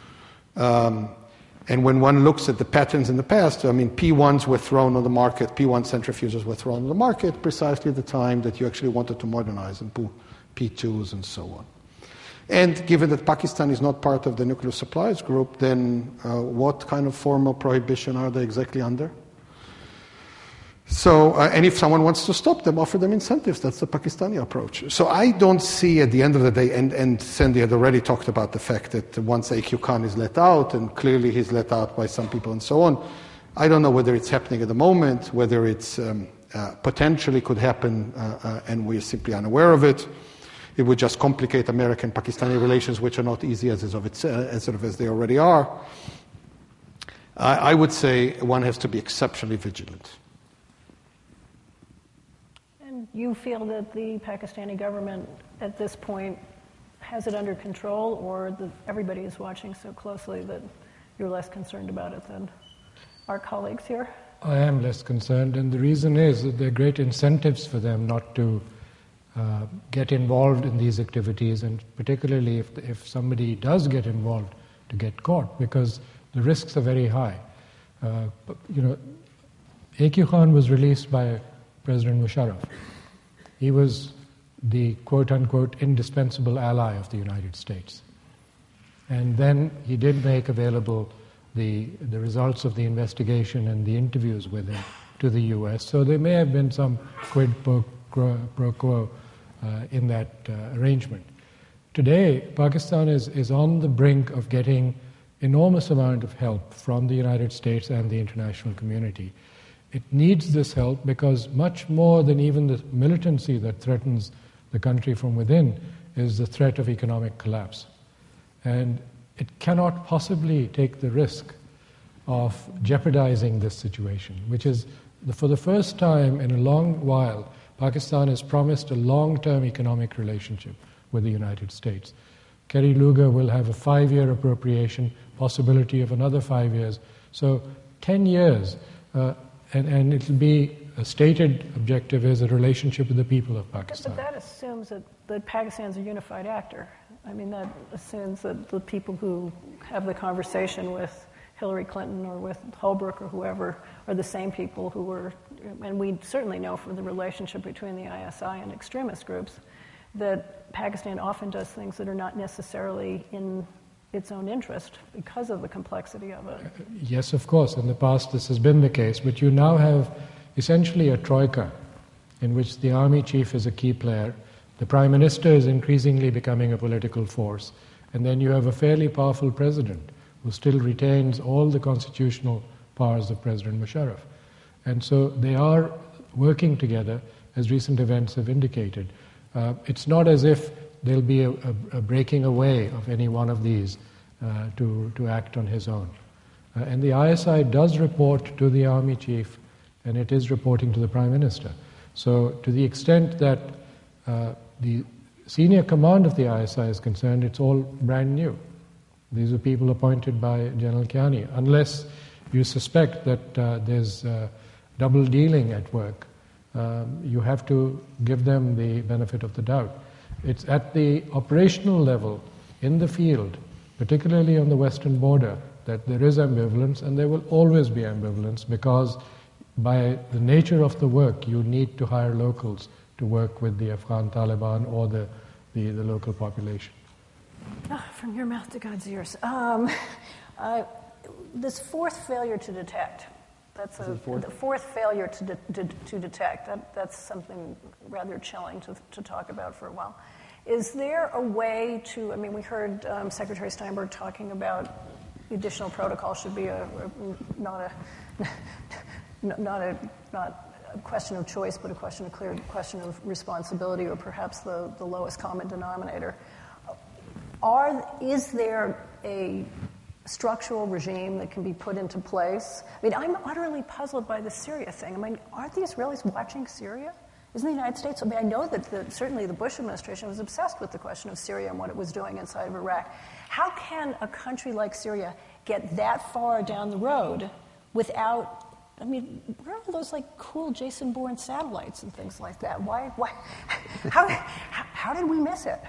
And when one looks at the patterns in the past, I mean, P1s were thrown on the market, P1 centrifuges were thrown on the market precisely at the time that you actually wanted to modernize and pull P2s and so on. And given that Pakistan is not part of the nuclear suppliers group, then what kind of formal prohibition are they exactly under? So, and if someone wants to stop them, offer them incentives. That's the Pakistani approach. So I don't see at the end of the day, and Sandy had already talked about the fact that once A.Q. Khan is let out, and clearly he's let out by some people and so on, I don't know whether it's happening at the moment, whether it's potentially could happen, and we're simply unaware of it. It would just complicate American-Pakistani relations, which are not easy as they already are. I would say one has to be exceptionally vigilant. You feel that the Pakistani government at this point has it under control, or that everybody is watching so closely that you're less concerned about it than our colleagues here? I am less concerned, and the reason is that there are great incentives for them not to get involved in these activities, and particularly if somebody does get involved, to get caught, because the risks are very high. A.Q. Khan was released by President Musharraf. He was the quote-unquote indispensable ally of the United States. And then he did make available the results of the investigation and the interviews with him to the U.S. So there may have been some quid pro quo in that arrangement. Today, Pakistan is on the brink of getting enormous amount of help from the United States and the international community. It needs this help because much more than even the militancy that threatens the country from within is the threat of economic collapse. And it cannot possibly take the risk of jeopardizing this situation, which is, for the first time in a long while, Pakistan has promised a long-term economic relationship with the United States. Kerry Lugar will have a 5-year appropriation, possibility of another 5 years. So 10 years, and it'll be a stated objective is a relationship with the people of Pakistan. But that assumes that Pakistan's a unified actor. I mean, that assumes that the people who have the conversation with Hillary Clinton or with Holbrooke or whoever are the same people who were, and we certainly know from the relationship between the ISI and extremist groups, that Pakistan often does things that are not necessarily in its own interest because of the complexity of it. Yes, of course. In the past this has been the case, but you now have essentially a troika in which the army chief is a key player, the prime minister is increasingly becoming a political force, and then you have a fairly powerful president who still retains all the constitutional powers of President Musharraf. And so they are working together, as recent events have indicated. It's not as if there'll be a breaking away of any one of these to act on his own. And the ISI does report to the army chief, and it is reporting to the prime minister. So to the extent that the senior command of the ISI is concerned, it's all brand new. These are people appointed by General Kiani. Unless you suspect that there's double dealing at work, you have to give them the benefit of the doubt. It's at the operational level, in the field, particularly on the western border, that there is ambivalence, and there will always be ambivalence because by the nature of the work, you need to hire locals to work with the Afghan Taliban or the local population. From your mouth to God's ears. This fourth failure to detect. That's the fourth failure to detect. That's something rather chilling to talk about for a while. Is there a way to? I mean, we heard Secretary Steinberg talking about the additional protocol should be not a question of choice, but a clear question of responsibility, or perhaps the lowest common denominator. Is there a structural regime that can be put into place? I mean, I'm utterly puzzled by the Syria thing. I mean, aren't the Israelis watching Syria? Isn't the United States? I mean, I know that certainly the Bush administration was obsessed with the question of Syria and what it was doing inside of Iraq. How can a country like Syria get that far down the road without? I mean, where are all those like cool Jason Bourne satellites and things like that? Why? How did we miss it?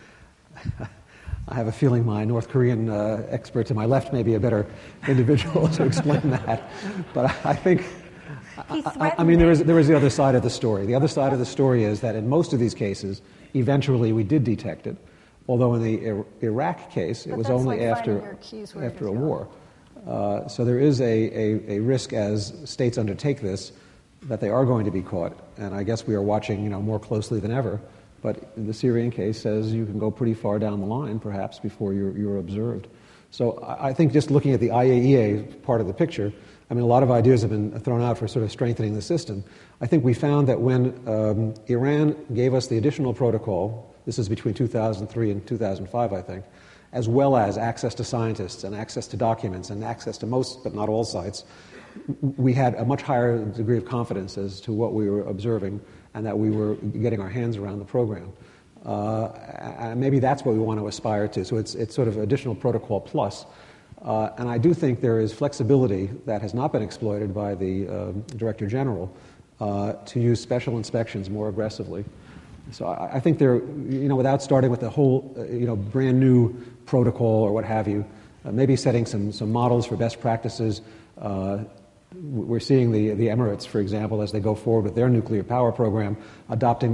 I have a feeling my North Korean expert to my left may be a better individual to explain that. But I think, I mean, there is the other side of the story. The other side of the story is that in most of these cases, eventually we did detect it. Although in the Iraq case, it was only after a war. So there is a risk as states undertake this that they are going to be caught. And I guess we are watching, more closely than ever. But the Syrian case says you can go pretty far down the line, perhaps, before you're observed. So I think just looking at the IAEA part of the picture, I mean, a lot of ideas have been thrown out for sort of strengthening the system. I think we found that when Iran gave us the additional protocol, this is between 2003 and 2005, I think, as well as access to scientists and access to documents and access to most, but not all sites, we had a much higher degree of confidence as to what we were observing and that we were getting our hands around the program. And maybe that's what we want to aspire to. So it's sort of additional protocol plus. And I do think there is flexibility that has not been exploited by the Director General to use special inspections more aggressively. So I think there, without starting with the whole, brand new protocol or what have you, maybe setting some models for best practices. We're seeing the Emirates, for example, as they go forward with their nuclear power program, adopting,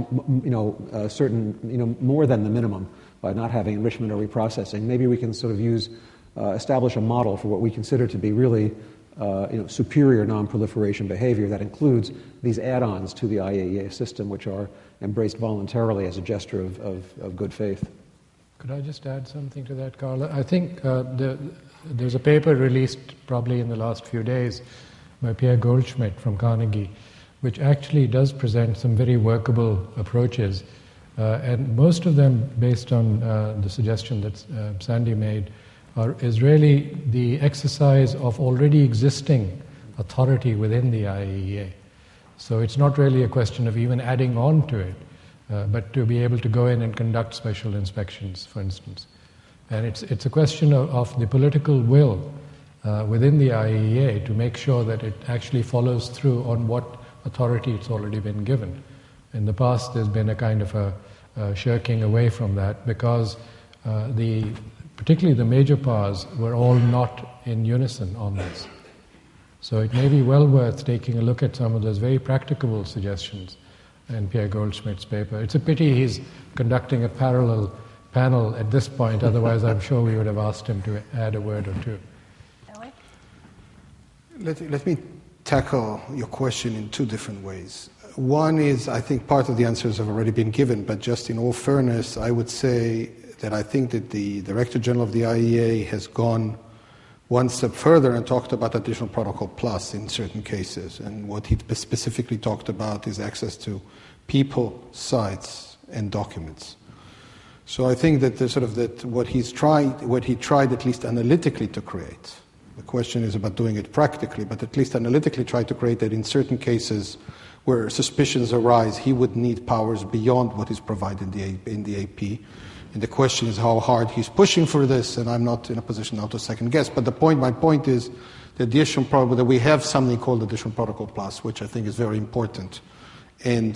certain, more than the minimum by not having enrichment or reprocessing. Maybe we can sort of use establish a model for what we consider to be really superior non-proliferation behavior that includes these add-ons to the IAEA system, which are embraced voluntarily as a gesture of good faith. Could I just add something to that, Carla? I think there's a paper released probably in the last few days by Pierre Goldschmidt from Carnegie, which actually does present some very workable approaches, and most of them, based on the suggestion that Sandy made, is really the exercise of already existing authority within the IAEA. So it's not really a question of even adding on to it, but to be able to go in and conduct special inspections, for instance. And it's a question of the political will within the IAEA to make sure that it actually follows through on what authority it's already been given. In the past, there's been a kind of a shirking away from that because particularly the major powers were all not in unison on this. So it may be well worth taking a look at some of those very practicable suggestions in Pierre Goldschmidt's paper. It's a pity he's conducting a parallel panel at this point, otherwise I'm sure we would have asked him to add a word or two. Ellie? Let me tackle your question in two different ways. One is, I think part of the answers have already been given, but just in all fairness, I would say that I think that the Director General of the IAEA has gone one step further and talked about Additional Protocol Plus in certain cases. And what he specifically talked about is access to people, sites, and documents. So I think that what he tried at least analytically to create. The question is about doing it practically, but at least analytically try to create that in certain cases where suspicions arise, he would need powers beyond what is provided in the AP. And the question is how hard he's pushing for this, and I'm not in a position now to second guess. But my point is that that we have something called Additional Protocol Plus, which I think is very important. And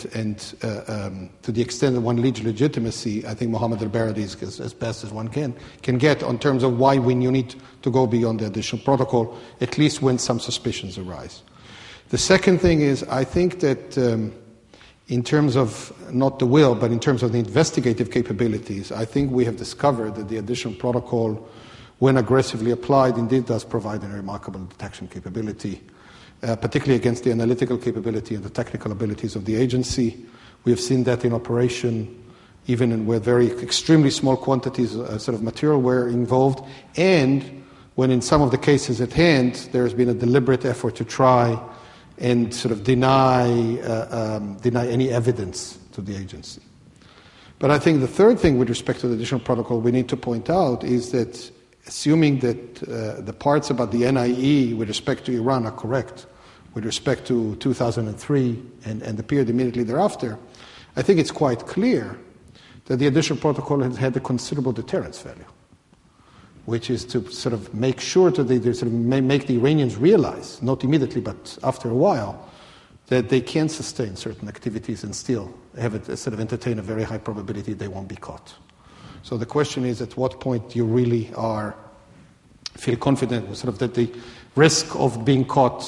to the extent that one needs legitimacy, I think Mohammed al-Baradi is as best as one can get on terms of why you need to go beyond the additional protocol, at least when some suspicions arise. The second thing is, I think that in terms of not the will, but in terms of the investigative capabilities, I think we have discovered that the additional protocol, when aggressively applied, indeed does provide a remarkable detection capability, particularly against the analytical capability and the technical abilities of the agency. We have seen that in operation, even where very extremely small quantities of material were involved, and when in some of the cases at hand, there has been a deliberate effort to try and deny any evidence to the agency. But I think the third thing with respect to the additional protocol we need to point out is that assuming that the parts about the NIE with respect to Iran are correct, with respect to 2003 and the period immediately thereafter, I think it's quite clear that the additional protocol has had a considerable deterrence value, which is to make sure that they make the Iranians realize, not immediately but after a while, that they can sustain certain activities and still have it entertain a very high probability they won't be caught. So the question is, at what point you really feel confident that the risk of being caught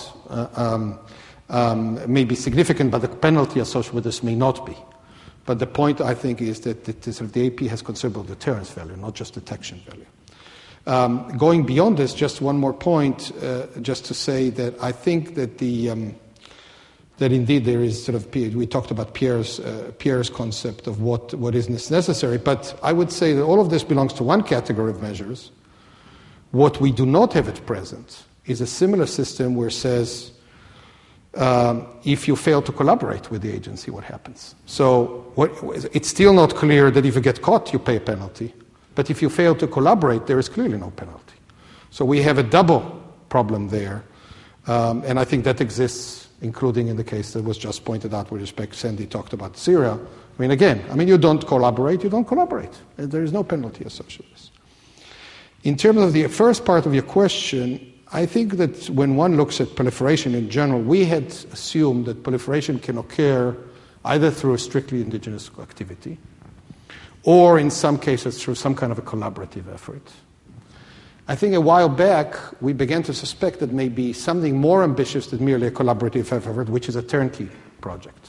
may be significant, but the penalty associated with this may not be. But the point, I think, is that the AP has considerable deterrence value, not just detection value. Going beyond this, just one more point, just to say that I think that that indeed there is we talked about Pierre's concept of what is necessary, but I would say that all of this belongs to one category of measures. What we do not have at present is a similar system where it says, if you fail to collaborate with the agency, what happens? So it's still not clear that if you get caught, you pay a penalty. But if you fail to collaborate, there is clearly no penalty. So we have a double problem there. And I think that exists, including in the case that was just pointed out with respect, Sandy talked about Syria. You don't collaborate, you don't collaborate. And there is no penalty associated with this. In terms of the first part of your question, I think that when one looks at proliferation in general, we had assumed that proliferation can occur either through a strictly indigenous activity or in some cases through some kind of a collaborative effort. I think a while back we began to suspect that maybe something more ambitious than merely a collaborative effort, which is a turnkey project.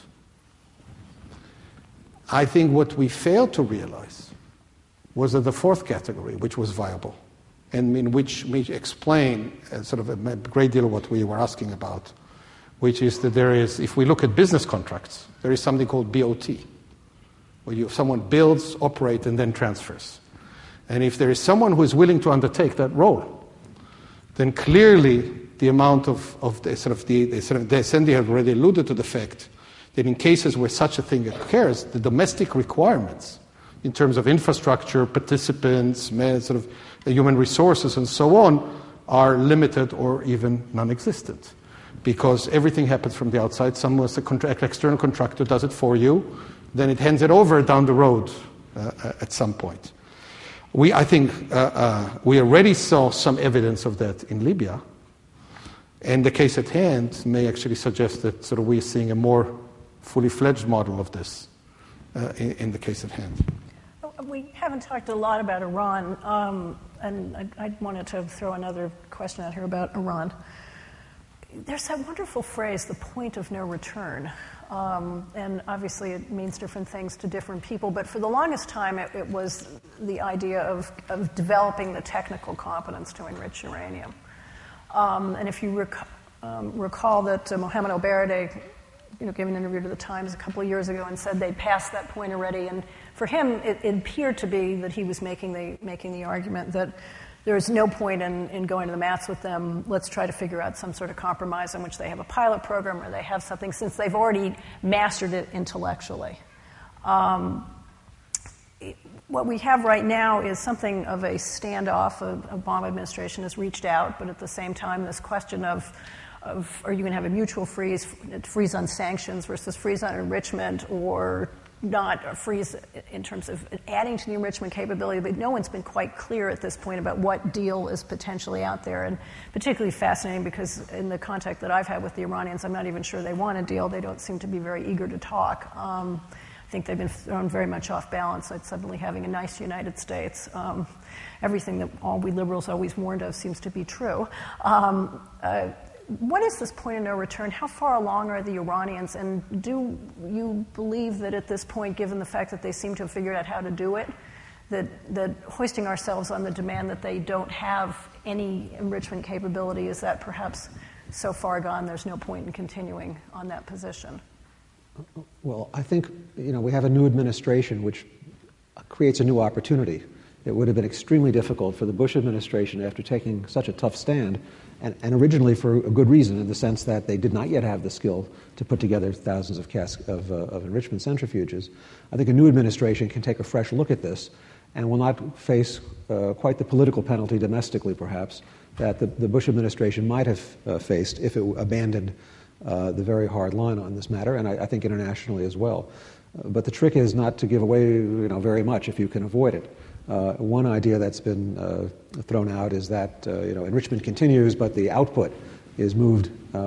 I think what we failed to realize was that the fourth category, which was viable, and in which we explain sort of a great deal of what we were asking about, which is that there is, if we look at business contracts, there is something called BOT, where someone builds, operates, and then transfers. And if there is someone who is willing to undertake that role, then clearly the amount of Sandy have already alluded to the fact that in cases where such a thing occurs, the domestic requirements in terms of infrastructure, participants, human resources, and so on, are limited or even non-existent, because everything happens from the outside. Someone, an external contractor, does it for you, then it hands it over down the road at some point. I think we already saw some evidence of that in Libya, and the case at hand may actually suggest that sort of we're seeing a more fully fledged model of this in the case at hand. We haven't talked a lot about Iran, and I wanted to throw another question out here about Iran. There's that wonderful phrase, the point of no return. And obviously it means different things to different people, but for the longest time it was the idea of developing the technical competence to enrich uranium. And if you recall that Mohammed El-Baradei gave an interview to the Times a couple of years ago and said they'd passed that point already, and for him it appeared to be that he was making the argument that there's no point in going to the mats with them. Let's try to figure out some sort of compromise in which they have a pilot program or they have something, since they've already mastered it intellectually. What we have right now is something of a standoff. The Obama administration has reached out, but at the same time, this question of are you going to have a mutual freeze on sanctions versus freeze on enrichment, or not a freeze in terms of adding to the enrichment capability, but no one's been quite clear at this point about what deal is potentially out there. And particularly fascinating because in the contact that I've had with the Iranians, I'm not even sure they want a deal. They don't seem to be very eager to talk. I think they've been thrown very much off balance, like suddenly having a nice United States. Everything that all we liberals always warned of seems to be true. What is this point of no return? How far along are the Iranians? And do you believe that at this point, given the fact that they seem to have figured out how to do it, that hoisting ourselves on the demand that they don't have any enrichment capability, is that perhaps so far gone there's no point in continuing on that position? Well, I think we have a new administration which creates a new opportunity. It would have been extremely difficult for the Bush administration, after taking such a tough stand, and originally for a good reason, in the sense that they did not yet have the skill to put together thousands of enrichment centrifuges. I think a new administration can take a fresh look at this and will not face quite the political penalty domestically, perhaps, that the Bush administration might have faced if it abandoned the very hard line on this matter, and I think internationally as well. But the trick is not to give away very much if you can avoid it. One idea that's been thrown out is that enrichment continues, but the output is moved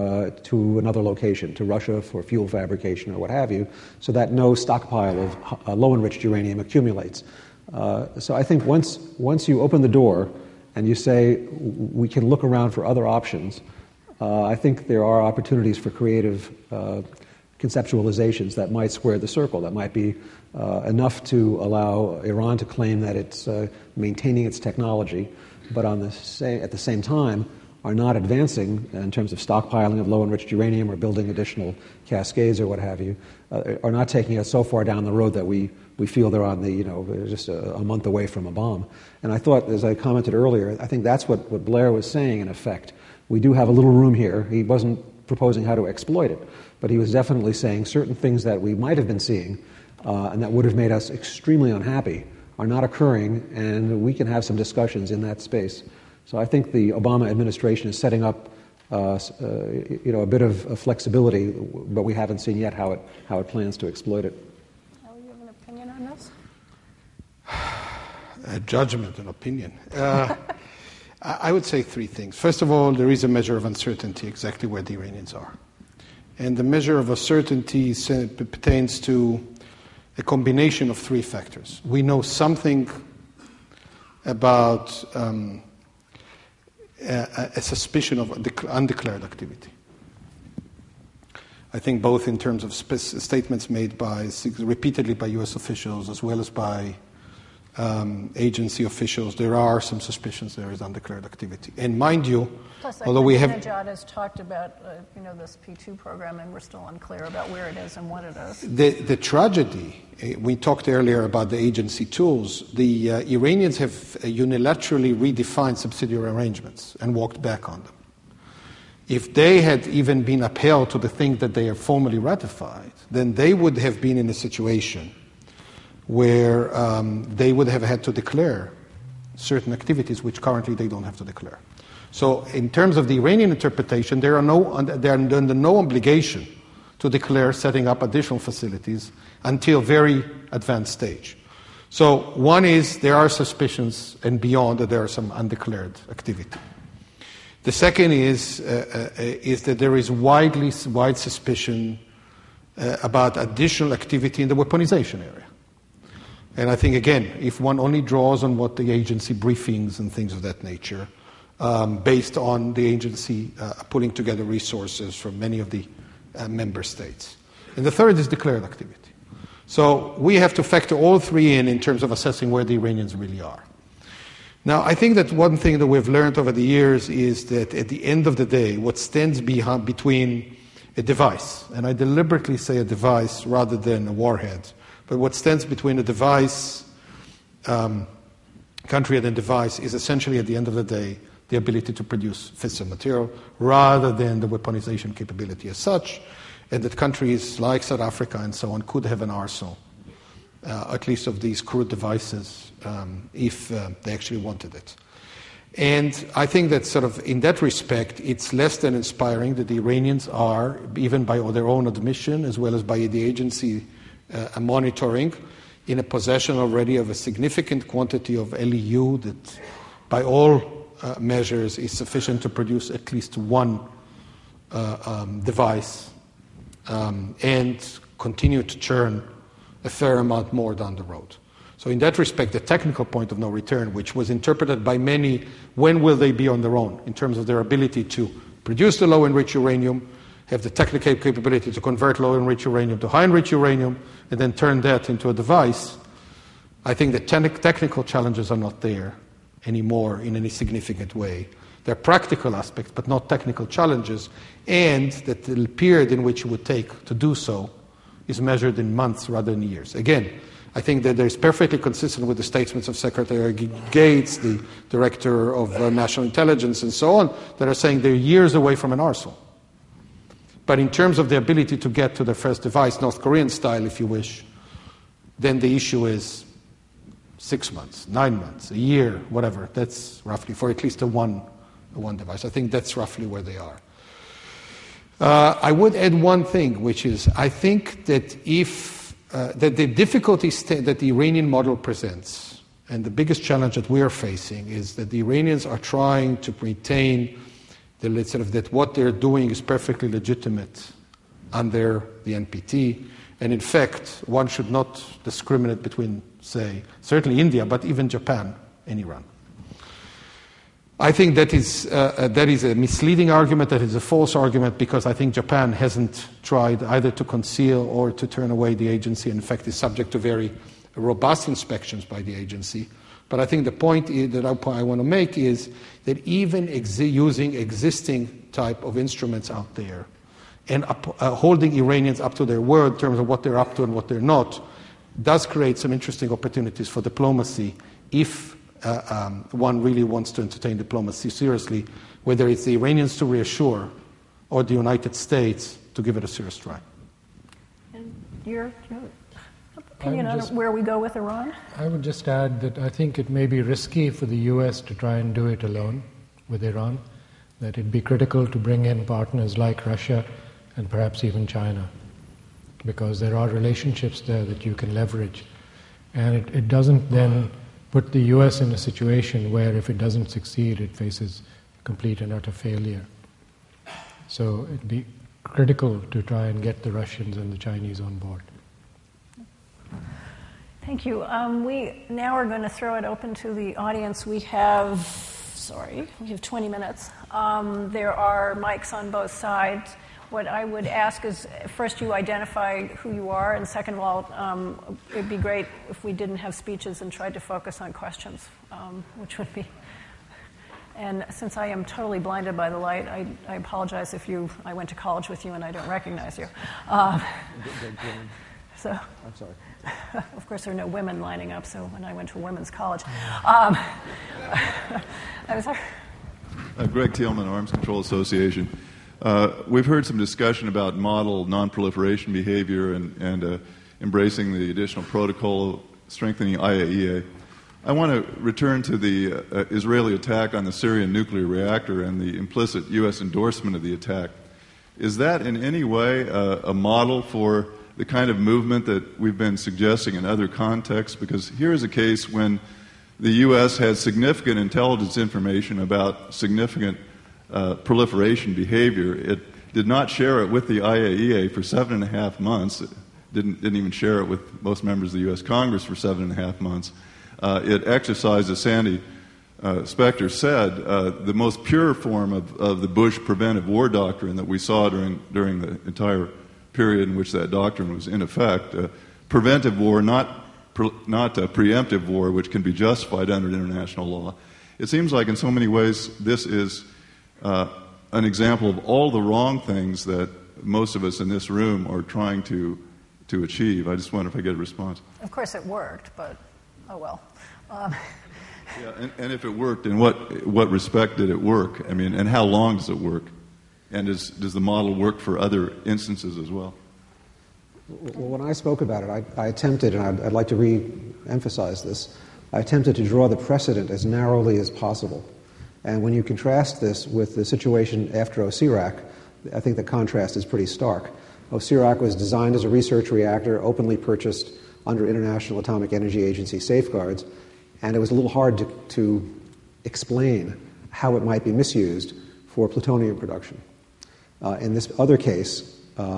to another location, to Russia for fuel fabrication or what have you, so that no stockpile of low-enriched uranium accumulates. So I think once you open the door and you say we can look around for other options, I think there are opportunities for creative conceptualizations that might square the circle, that might be enough to allow Iran to claim that it's maintaining its technology, but at the same time are not advancing in terms of stockpiling of low-enriched uranium or building additional cascades or what have you, are not taking us so far down the road that we feel they're on just a month away from a bomb. And I thought, as I commented earlier, I think that's what Blair was saying in effect. We do have a little room here. He wasn't proposing how to exploit it, but he was definitely saying certain things that we might have been seeing and that would have made us extremely unhappy are not occurring, and we can have some discussions in that space. So I think the Obama administration is setting up a bit of flexibility, but we haven't seen yet how it plans to exploit it. Do you have an opinion on this? A judgment, an opinion. I would say three things. First of all, there is a measure of uncertainty exactly where the Iranians are. And the measure of uncertainty pertains to a combination of three factors. We know something about a suspicion of undeclared activity. I think both in terms of statements made repeatedly by U.S. officials as well as by agency officials, there are some suspicions there is undeclared activity. And mind you, Plus, although we have... Ahmadinejad has talked about this P2 program, and we're still unclear about where it is and what it is. The tragedy, we talked earlier about the agency tools. The Iranians have unilaterally redefined subsidiary arrangements and walked back on them. If they had even been upheld to the thing that they have formally ratified, then they would have been in a situation where they would have had to declare certain activities which currently they don't have to declare. So in terms of the Iranian interpretation, they are under no obligation to declare setting up additional facilities until very advanced stage. So one is there are suspicions, and beyond that there are some undeclared activity. The second is that there is wide suspicion about additional activity in the weaponization area. And I think, again, if one only draws on what the agency briefings and things of that nature, based on the agency pulling together resources from many of the member states. And the third is declared activity. So we have to factor all three in terms of assessing where the Iranians really are. Now, I think that one thing that we've learned over the years is that at the end of the day, what stands between a device, and I deliberately say a device rather than a warhead, but what stands between a device, country and a device, is essentially at the end of the day the ability to produce fissile material rather than the weaponization capability as such, and that countries like South Africa and so on could have an arsenal, at least of these crude devices, if they actually wanted it. And I think that sort of in that respect, it's less than inspiring that the Iranians are, even by their own admission, as well as by the agency monitoring, in a possession already of a significant quantity of LEU that, by all measures, is sufficient to produce at least one device and continue to churn a fair amount more down the road. So in that respect, the technical point of no return, which was interpreted by many, when will they be on their own, in terms of their ability to produce the low-enriched uranium, have the technical capability to convert low-enriched uranium to high-enriched uranium, and then turn that into a device, I think the technical challenges are not there anymore in any significant way. There are practical aspects, but not technical challenges, and that the period in which it would take to do so is measured in months rather than years. Again, I think that it's perfectly consistent with the statements of Secretary Gates, the Director of National Intelligence, and so on, that are saying they're years away from an arsenal. But in terms of the ability to get to the first device, North Korean style, if you wish, then the issue is 6 months, 9 months, a year, whatever. That's roughly for at least a one device. I think that's roughly where they are. I would add one thing, which is I think that that the difficulties that the Iranian model presents, and the biggest challenge that we are facing, is that the Iranians are trying to retain that what they're doing is perfectly legitimate under the NPT, and in fact, one should not discriminate between, say, certainly India, but even Japan and Iran. I think that is a misleading argument, that is a false argument, because I think Japan hasn't tried either to conceal or to turn away the agency. In fact, is subject to very robust inspections by the agency. But I think the point that I want to make is that even using existing type of instruments out there and holding Iranians up to their word in terms of what they're up to and what they're not does create some interesting opportunities for diplomacy if one really wants to entertain diplomacy seriously, whether it's the Iranians to reassure or the United States to give it a serious try. And your opinion on where we go with Iran? I would just add that I think it may be risky for the U.S. to try and do it alone with Iran, that it'd be critical to bring in partners like Russia and perhaps even China, because there are relationships there that you can leverage. And it doesn't then put the U.S. in a situation where if it doesn't succeed, it faces complete and utter failure. So it'd be critical to try and get the Russians and the Chinese on board. Thank you. We now are going to throw it open to the audience. We have 20 minutes. There are mics on both sides. what I would ask is, first, you identify who you are, and second of all, it'd be great if we didn't have speeches and tried to focus on questions, which would be... And since I am totally blinded by the light, I apologize if I went to college with you and I don't recognize you. So, I'm sorry. Of course, there are no women lining up, so when I went to a women's college. I'm sorry. Greg Thielman, Arms Control Association. We've heard some discussion about model non-proliferation behavior and embracing the additional protocol, strengthening IAEA. I want to return to the Israeli attack on the Syrian nuclear reactor and the implicit U.S. endorsement of the attack. Is that in any way a model for the kind of movement that we've been suggesting in other contexts? Because here is a case when the U.S. had significant intelligence information about significant proliferation behavior. It did not share it with the IAEA for 7.5 months. It didn't even share it with most members of the U.S. Congress for 7.5 months. It exercised, as Sandy Spector said, the most pure form of the Bush preventive war doctrine that we saw during the entire period in which that doctrine was in effect. Preventive war, not preemptive war, which can be justified under international law. It seems like in so many ways this is an example of all the wrong things that most of us in this room are trying to achieve. I just wonder if I get a response. Of course it worked, but oh well. Yeah, and if it worked, in what respect did it work? I mean, and how long does it work? And does the model work for other instances as well? Well, when I spoke about it, I attempted, and I'd like to re-emphasize this, I attempted to draw the precedent as narrowly as possible. And when you contrast this with the situation after OSIRAC, I think the contrast is pretty stark. OSIRAC was designed as a research reactor, openly purchased under International Atomic Energy Agency safeguards, and it was a little hard to explain how it might be misused for plutonium production. In this other case,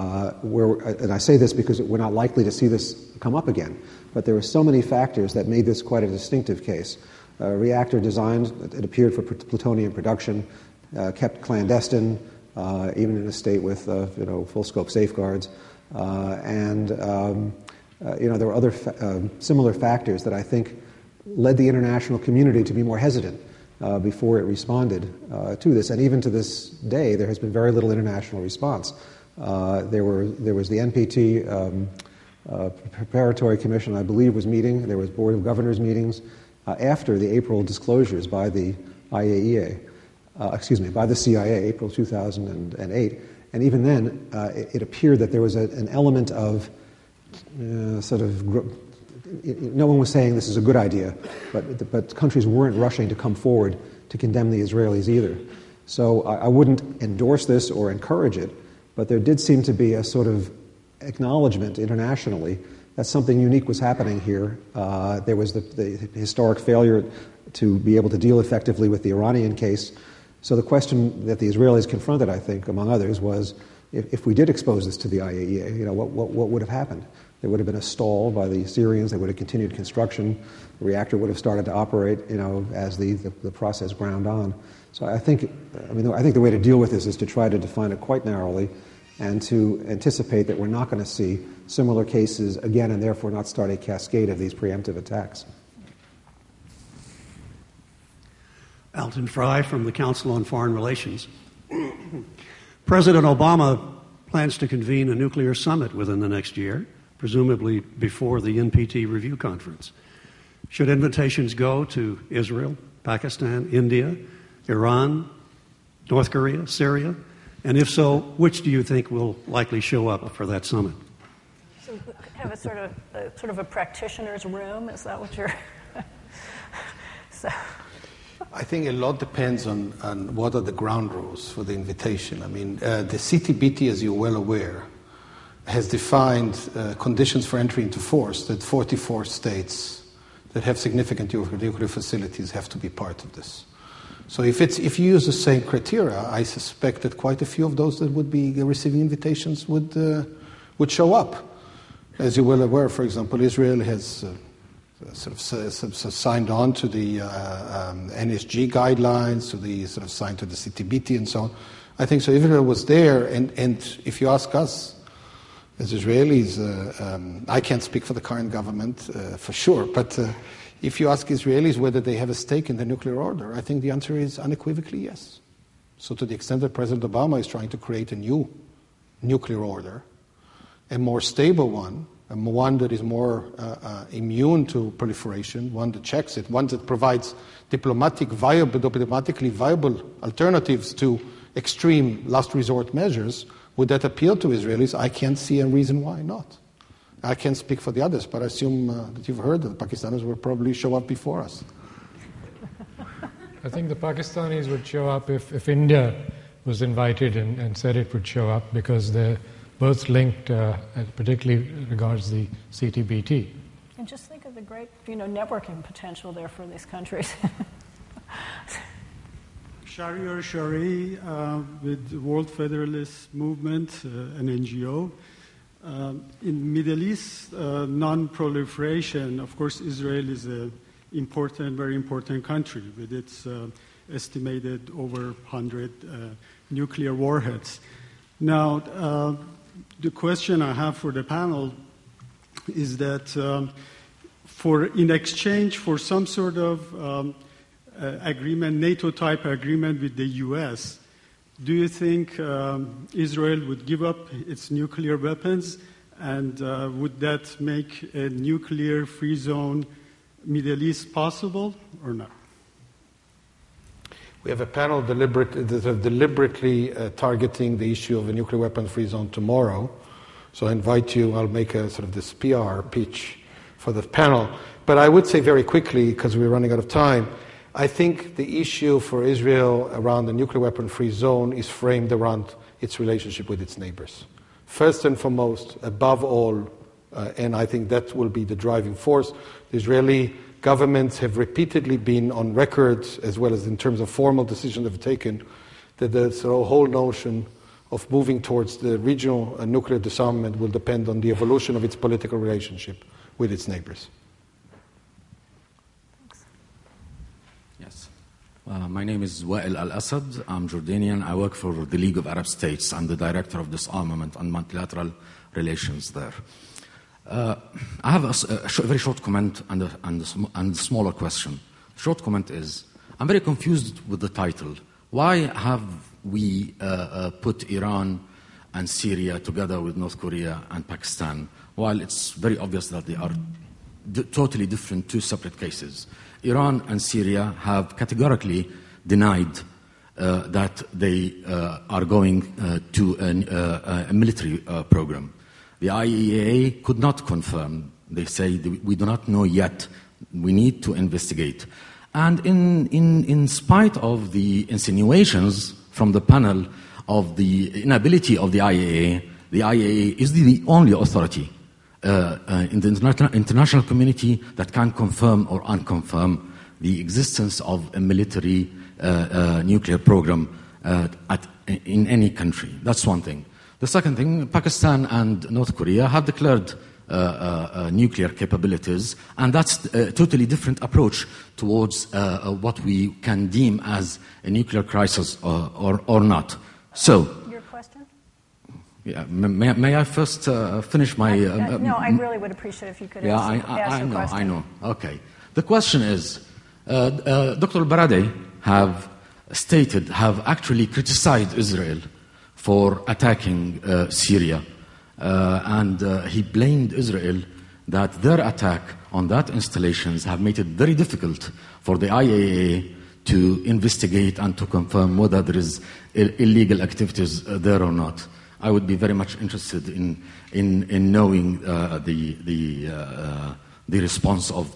and I say this because we're not likely to see this come up again, but there were so many factors that made this quite a distinctive case. Reactor designed, it appeared for plutonium production, kept clandestine, even in a state with full-scope safeguards, and there were other similar factors that I think led the international community to be more hesitant before it responded to this. And even to this day, there has been very little international response. There was the NPT Preparatory Commission, I believe, was meeting. There was Board of Governors meetings after the April disclosures by the IAEA, by the CIA, April 2008. And even then, it appeared that there was an element of no one was saying this is a good idea, but countries weren't rushing to come forward to condemn the Israelis either. So I wouldn't endorse this or encourage it, but there did seem to be a sort of acknowledgement internationally that something unique was happening here. There was the historic failure to be able to deal effectively with the Iranian case. So the question that the Israelis confronted, I think, among others, was if we did expose this to the IAEA, what would have happened? There would have been a stall by the Syrians. They would have continued construction. The reactor would have started to operate, as the process ground on. So I think the way to deal with this is to try to define it quite narrowly and to anticipate that we're not going to see similar cases again and therefore not start a cascade of these preemptive attacks. Alton Fry from the Council on Foreign Relations. President Obama plans to convene a nuclear summit within the next year, presumably before the NPT review conference. Should invitations go to Israel, Pakistan, India, Iran, North Korea, Syria? And if so, which do you think will likely show up for that summit? So have a sort of a practitioner's room? Is that what you're... I think a lot depends on what are the ground rules for the invitation. I mean, the CTBT, as you're well aware, has defined conditions for entry into force that 44 states that have significant nuclear facilities have to be part of this. So if you use the same criteria, I suspect that quite a few of those that would be receiving invitations would show up. As you're well aware, for example, Israel has signed on to the NSG guidelines, signed to the CTBT and so on. I think so. Israel was there, and if you ask us, as Israelis, I can't speak for the current government for sure, but if you ask Israelis whether they have a stake in the nuclear order, I think the answer is unequivocally yes. So to the extent that President Obama is trying to create a new nuclear order, a more stable one, one that is more immune to proliferation, one that checks it, one that provides diplomatically viable alternatives to extreme last resort measures, would that appeal to Israelis? I can't see a reason why not. I can't speak for the others, but I assume that you've heard that the Pakistanis will probably show up before us. I think the Pakistanis would show up if India was invited and said it would show up, because they're both linked, particularly regards the CTBT. And just think of the great, networking potential there for these countries. Shahryar Shari with the World Federalist Movement, an NGO. In Middle East, non-proliferation, of course, Israel is a very important country with its estimated over 100 nuclear warheads. Now, the question I have for the panel is that in exchange for some sort of agreement, NATO-type agreement with the U.S., do you think Israel would give up its nuclear weapons, and would that make a nuclear-free zone Middle East possible or not? We have a panel deliberately targeting the issue of a nuclear weapon-free zone tomorrow. So I invite you, I'll make a sort of this PR pitch for the panel. But I would say very quickly, because we're running out of time, I think the issue for Israel around the nuclear weapon-free zone is framed around its relationship with its neighbors. First and foremost, above all, and I think that will be the driving force, the Israeli governments have repeatedly been on record, as well as in terms of formal decisions they've taken, that the whole notion of moving towards the regional nuclear disarmament will depend on the evolution of its political relationship with its neighbors. Yes. My name is Wael Al-Assad. I'm Jordanian. I work for the League of Arab States. I'm the Director of Disarmament and Multilateral Relations there. I have a very short comment and a smaller question. The short comment is, I'm very confused with the title. Why have we put Iran and Syria together with North Korea and Pakistan, while it's very obvious that they are totally different, two separate cases? Iran and Syria have categorically denied that they are going to a military program. The IAEA could not confirm. They say we do not know yet. We need to investigate. And in spite of the insinuations from the panel of the inability of the IAEA is the only authority in the international community that can confirm or unconfirm the existence of a military nuclear program in any country. That's one thing. The second thing, Pakistan and North Korea have declared nuclear capabilities, and that's a totally different approach towards what we can deem as a nuclear crisis or not. So, your question? Yeah, may I first finish my... no, I really would appreciate if you could ask the question. I know. Okay. The question is, Dr. Baradei have actually criticized Israel for attacking Syria. And he blamed Israel that their attack on that installations have made it very difficult for the IAEA to investigate and to confirm whether there is illegal activities there or not. I would be very much interested in knowing the response of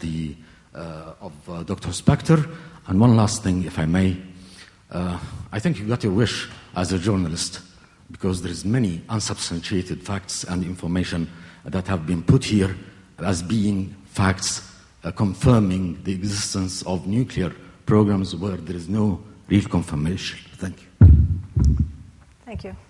Dr. Spector. And one last thing, if I may, I think you got your wish as a journalist, because there is many unsubstantiated facts and information that have been put here as being facts confirming the existence of nuclear programs where there is no real confirmation. Thank you. Thank you.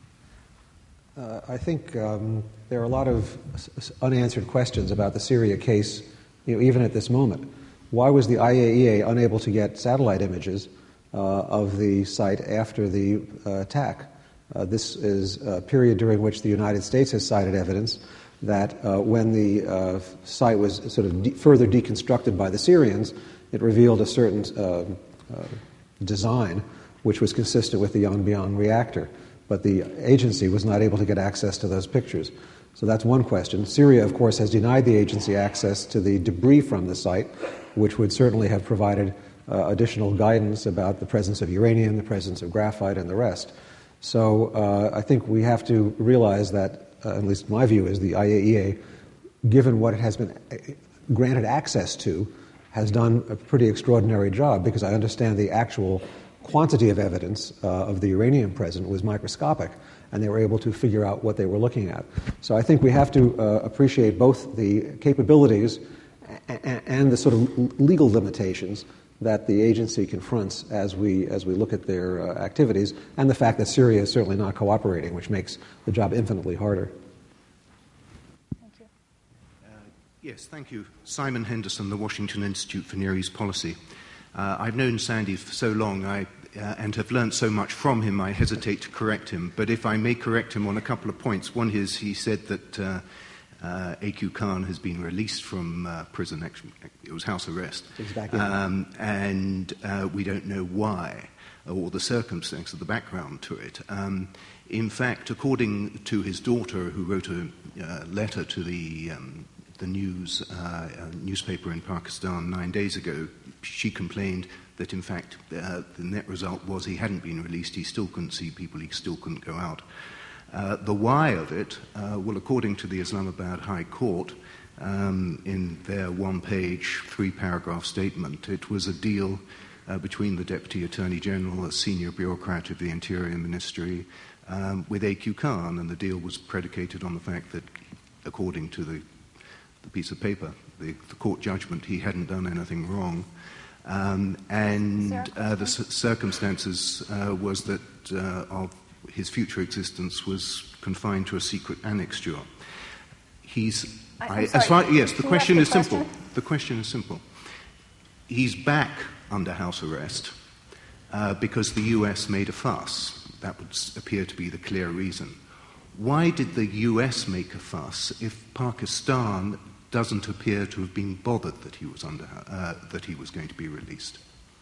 I think there are a lot of unanswered questions about the Syria case, even at this moment. Why was the IAEA unable to get satellite images of the site after the attack. This is a period during which the United States has cited evidence that when the site was sort of further deconstructed by the Syrians, it revealed a certain design which was consistent with the Yongbyon reactor. But the agency was not able to get access to those pictures. So that's one question. Syria, of course, has denied the agency access to the debris from the site, which would certainly have provided additional guidance about the presence of uranium, the presence of graphite, and the rest. So I think we have to realize that, at least my view is, the IAEA, given what it has been granted access to, has done a pretty extraordinary job, because I understand the actual quantity of evidence of the uranium present was microscopic, and they were able to figure out what they were looking at. So I think we have to appreciate both the capabilities and the sort of legal limitations that the agency confronts as we look at their activities, and the fact that Syria is certainly not cooperating, which makes the job infinitely harder. Thank you. Yes, thank you. Simon Henderson, the Washington Institute for Near East Policy. I've known Sandy for so long and have learned so much from him, I hesitate to correct him. But if I may correct him on a couple of points. One is he said that A.Q. Khan has been released from prison. Actually, it was house arrest. Exactly. And we don't know why or the circumstance of the background to it. In fact, according to his daughter, who wrote a letter to the newspaper in Pakistan 9 days ago, she complained that, in fact, the net result was he hadn't been released. He still couldn't see people. He still couldn't go out. The why of it, well, according to the Islamabad High Court, in their one-page, three-paragraph statement, it was a deal between the Deputy Attorney General, a senior bureaucrat of the Interior Ministry, with A.Q. Khan, and the deal was predicated on the fact that, according to the piece of paper, the court judgment, he hadn't done anything wrong. The circumstances was that of his future existence was confined to a secret annexure. The question is simple. The question is simple. He's back under house arrest because the U.S. made a fuss. That would appear to be the clear reason. Why did the U.S. make a fuss if Pakistan doesn't appear to have been bothered that he was going to be released?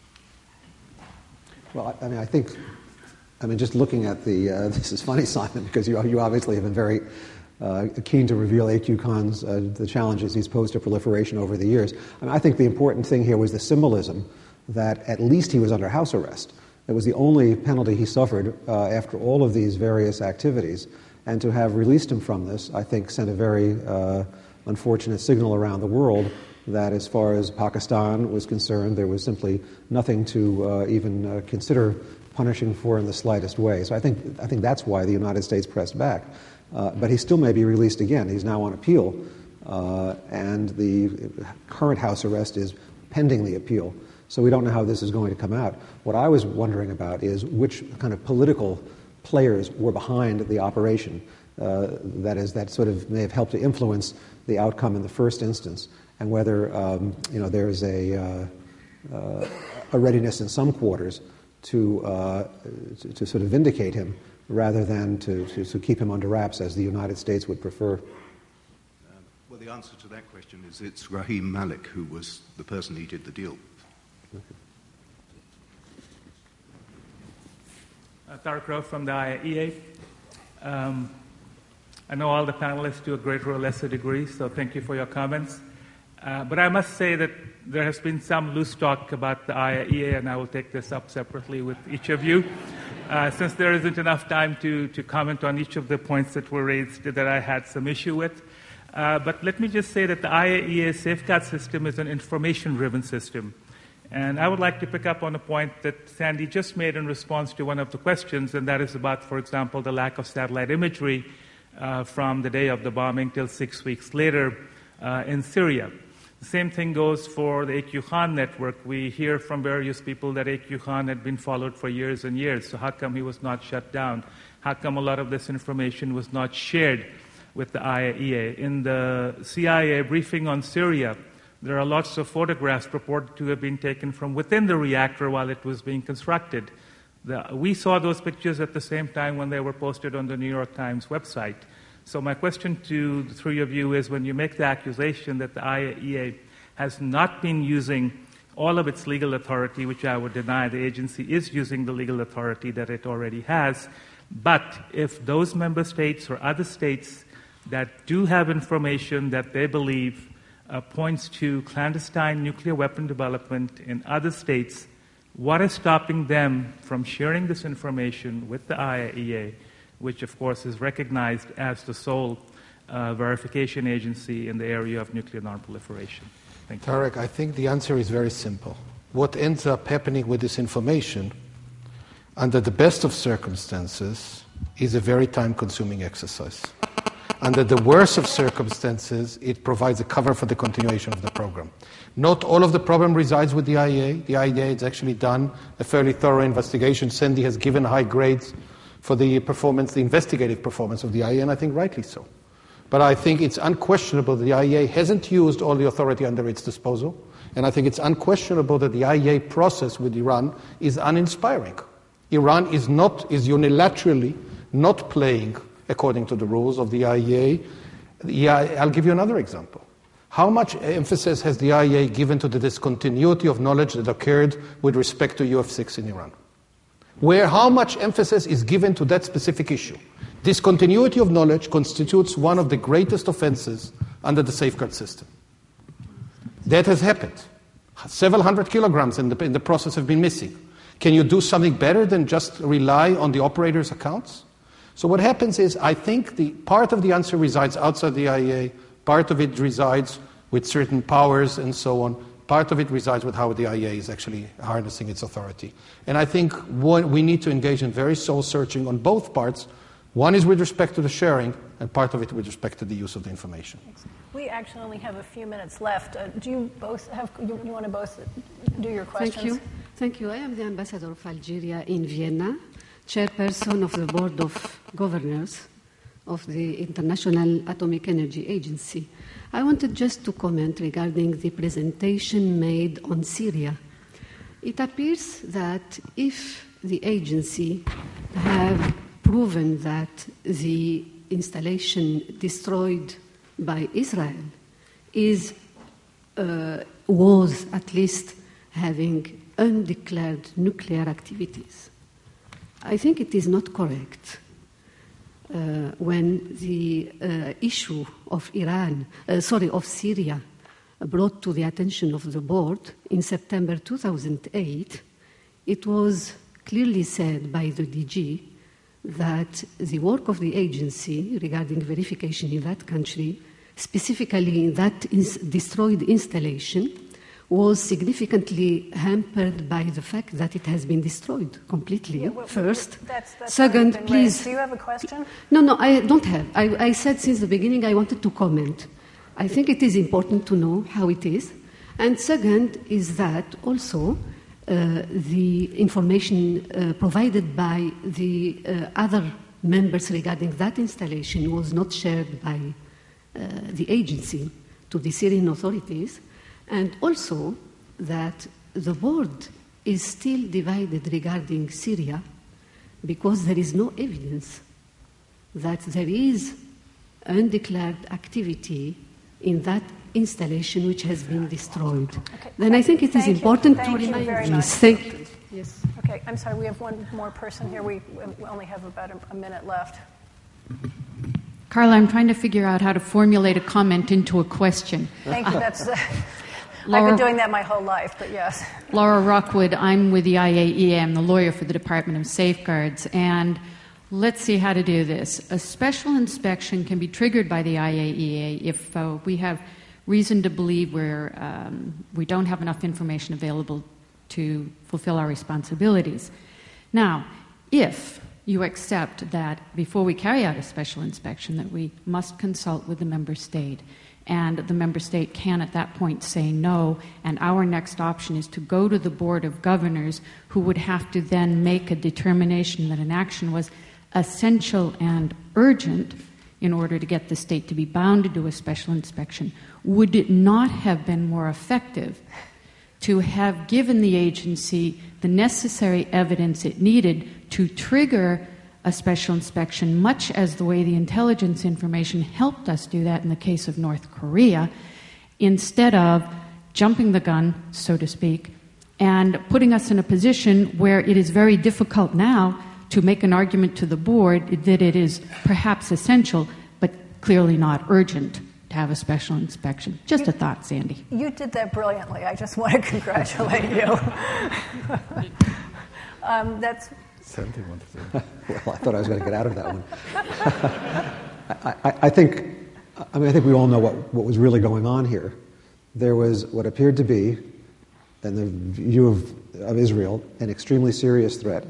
Well, just looking at this is funny, Simon, because you obviously have been very keen to reveal A.Q. Khan's the challenges he's posed to proliferation over the years. I think the important thing here was the symbolism that at least he was under house arrest. It was the only penalty he suffered after all of these various activities, and to have released him from this, I think, sent a very unfortunate signal around the world that, as far as Pakistan was concerned, there was simply nothing to even consider punishing for in the slightest way. So I think that's why the United States pressed back. But he still may be released again. He's now on appeal, and the current house arrest is pending the appeal. So we don't know how this is going to come out. What I was wondering about is which kind of political players were behind the operation. That sort of may have helped to influence the outcome in the first instance, and whether there's a readiness in some quarters to sort of vindicate him rather than to keep him under wraps as the United States would prefer. Well, the answer to that question is it's Rahim Malik who was the person he did the deal. Tariq Rauf from the IAEA. I know all the panelists do a greater or lesser degree, so thank you for your comments. But I must say that there has been some loose talk about the IAEA, and I will take this up separately with each of you, since there isn't enough time to comment on each of the points that were raised that I had some issue with. But let me just say that the IAEA safeguard system is an information-driven system. And I would like to pick up on a point that Sandy just made in response to one of the questions, and that is about, for example, the lack of satellite imagery from the day of the bombing till 6 weeks later in Syria. The same thing goes for the A.Q. Khan network. We hear from various people that A.Q. Khan had been followed for years and years, so how come he was not shut down? How come a lot of this information was not shared with the IAEA? In the CIA briefing on Syria, there are lots of photographs purported to have been taken from within the reactor while it was being constructed. We saw those pictures at the same time when they were posted on the New York Times website. So my question to the three of you is, when you make the accusation that the IAEA has not been using all of its legal authority, which I would deny, the agency is using the legal authority that it already has, but if those member states or other states that do have information that they believe points to clandestine nuclear weapon development in other states, what is stopping them from sharing this information with the IAEA, which of course is recognized as the sole verification agency in the area of nuclear nonproliferation? Thank you. Tarek, I think the answer is very simple. What ends up happening with this information, under the best of circumstances, is a very time-consuming exercise. Under the worst of circumstances, it provides a cover for the continuation of the program. Not all of the problem resides with the IAEA. The IAEA has actually done a fairly thorough investigation. Sandy has given high grades for the performance, the investigative performance of the IAEA, and I think rightly so. But I think it's unquestionable that the IAEA hasn't used all the authority under its disposal, and I think it's unquestionable that the IAEA process with Iran is uninspiring. Iran is unilaterally not playing according to the rules of the IAEA. I'll give you another example. How much emphasis has the IAEA given to the discontinuity of knowledge that occurred with respect to UF6 in Iran? How much emphasis is given to that specific issue? Discontinuity of knowledge constitutes one of the greatest offenses under the safeguard system. That has happened. Several hundred kilograms in the process have been missing. Can you do something better than just rely on the operator's accounts? So what happens is, I think the part of the answer resides outside the IAEA, part of it resides with certain powers and so on, part of it resides with how the IAEA is actually harnessing its authority. And I think we need to engage in very soul-searching on both parts. One is with respect to the sharing, and part of it with respect to the use of the information. We actually only have a few minutes left. Do you both you want to both do your questions? Thank you. I am the ambassador of Algeria in Vienna, chairperson of the Board of Governors of the International Atomic Energy Agency. I wanted just to comment regarding the presentation made on Syria. It appears that if the agency have proven that the installation destroyed by Israel was at least having undeclared nuclear activities, I think it is not correct when the issue of Syria brought to the attention of the board in September 2008. It was clearly said by the DG that the work of the agency regarding verification in that country, specifically in that destroyed installation, was significantly hampered by the fact that it has been destroyed completely, first. That's Second, please. Do you have a question? No, I don't have. I said since the beginning I wanted to comment. I think it is important to know how it is. And second is that also the information provided by the other members regarding that installation was not shared by the agency to the Syrian authorities, and also that the board is still divided regarding Syria because there is no evidence that there is undeclared activity in that installation which has been destroyed. Okay. Then I think it is important to remind this. Thank you. Yes. Okay, I'm sorry, we have one more person here. We only have about a minute left. Carla, I'm trying to figure out how to formulate a comment into a question. Thank you. That's I've been doing that my whole life, but yes. Laura Rockwood, I'm with the IAEA. I'm the lawyer for the Department of Safeguards. And let's see how to do this. A special inspection can be triggered by the IAEA if we have reason to believe we don't have enough information available to fulfill our responsibilities. Now, if you accept that before we carry out a special inspection that we must consult with the member state, and the member state can at that point say no, and our next option is to go to the Board of Governors, who would have to then make a determination that an action was essential and urgent, in order to get the state to be bound to do a special inspection. Would it not have been more effective to have given the agency the necessary evidence it needed to trigger a special inspection, much as the way the intelligence information helped us do that in the case of North Korea, instead of jumping the gun, so to speak, and putting us in a position where it is very difficult now to make an argument to the board that it is perhaps essential, but clearly not urgent to have a special inspection. Just a thought, Sandy. You did that brilliantly. I just want to congratulate you. That's. Sandy wanted to. Well, I thought I was going to get out of that one. I think we all know what was really going on here. There was what appeared to be, in the view of Israel, an extremely serious threat,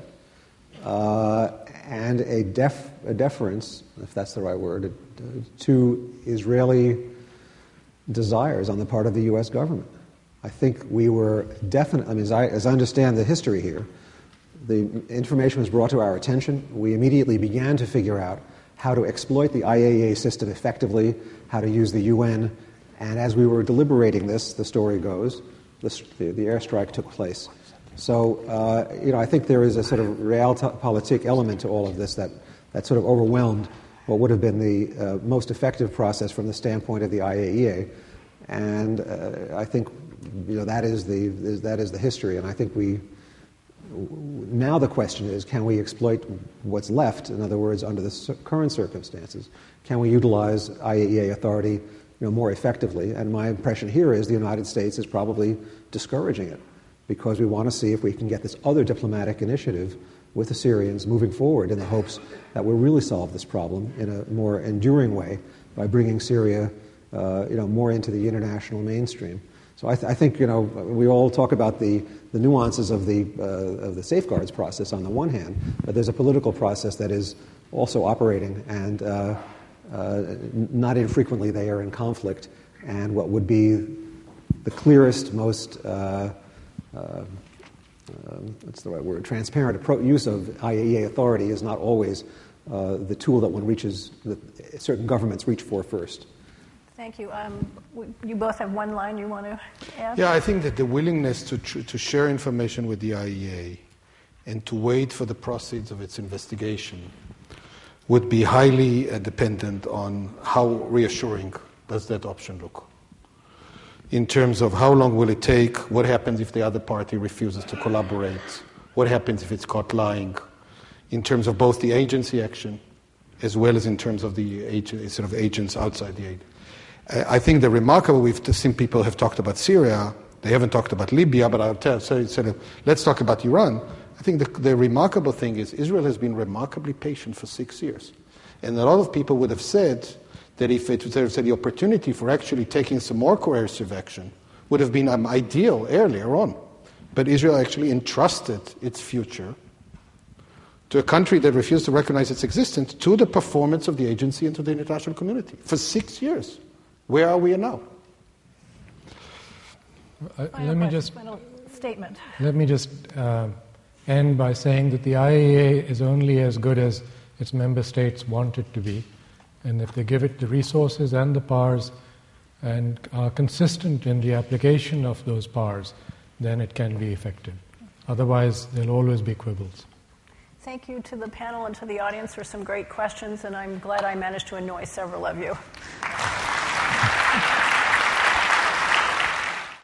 and a deference, if that's the right word, to Israeli desires on the part of the U.S. government. I think we were definitely, as I understand the history here, the information was brought to our attention. We immediately began to figure out how to exploit the IAEA system effectively, how to use the UN, and as we were deliberating this, the story goes, the airstrike took place. So, I think there is a sort of realpolitik element to all of this that sort of overwhelmed what would have been the most effective process from the standpoint of the IAEA, and I think that is the history. And I think now the question is, can we exploit what's left? In other words, under the current circumstances, can we utilize IAEA authority more effectively? And my impression here is the United States is probably discouraging it, because we want to see if we can get this other diplomatic initiative with the Syrians moving forward in the hopes that we'll really solve this problem in a more enduring way by bringing Syria, more into the international mainstream. So I think we all talk about the nuances of the safeguards process on the one hand, but there's a political process that is also operating, and not infrequently they are in conflict. And what would be the clearest, most what's the right word? Transparent use of IAEA authority is not always the tool that that certain governments reach for first. Thank you. You both have one line you want to add? Yeah, I think that the willingness to share information with the IAEA and to wait for the proceeds of its investigation would be highly dependent on how reassuring does that option look. In terms of how long will it take, what happens if the other party refuses to collaborate, what happens if it's caught lying, in terms of both the agency action as well as in terms of the agents outside the agency. I think the remarkable, we've seen people have talked about Syria, they haven't talked about Libya, but let's talk about Iran. I think the remarkable thing is Israel has been remarkably patient for 6 years. And a lot of people would have said that if there was the opportunity for actually taking some more coercive action, would have been ideal earlier on. But Israel actually entrusted its future to a country that refused to recognize its existence, to the performance of the agency and to the international community for 6 years. Where are we now? Final statement. Let me just end by saying that the IAEA is only as good as its member states want it to be. And if they give it the resources and the powers and are consistent in the application of those powers, then it can be effective. Otherwise, there'll always be quibbles. Thank you to the panel and to the audience for some great questions, and I'm glad I managed to annoy several of you.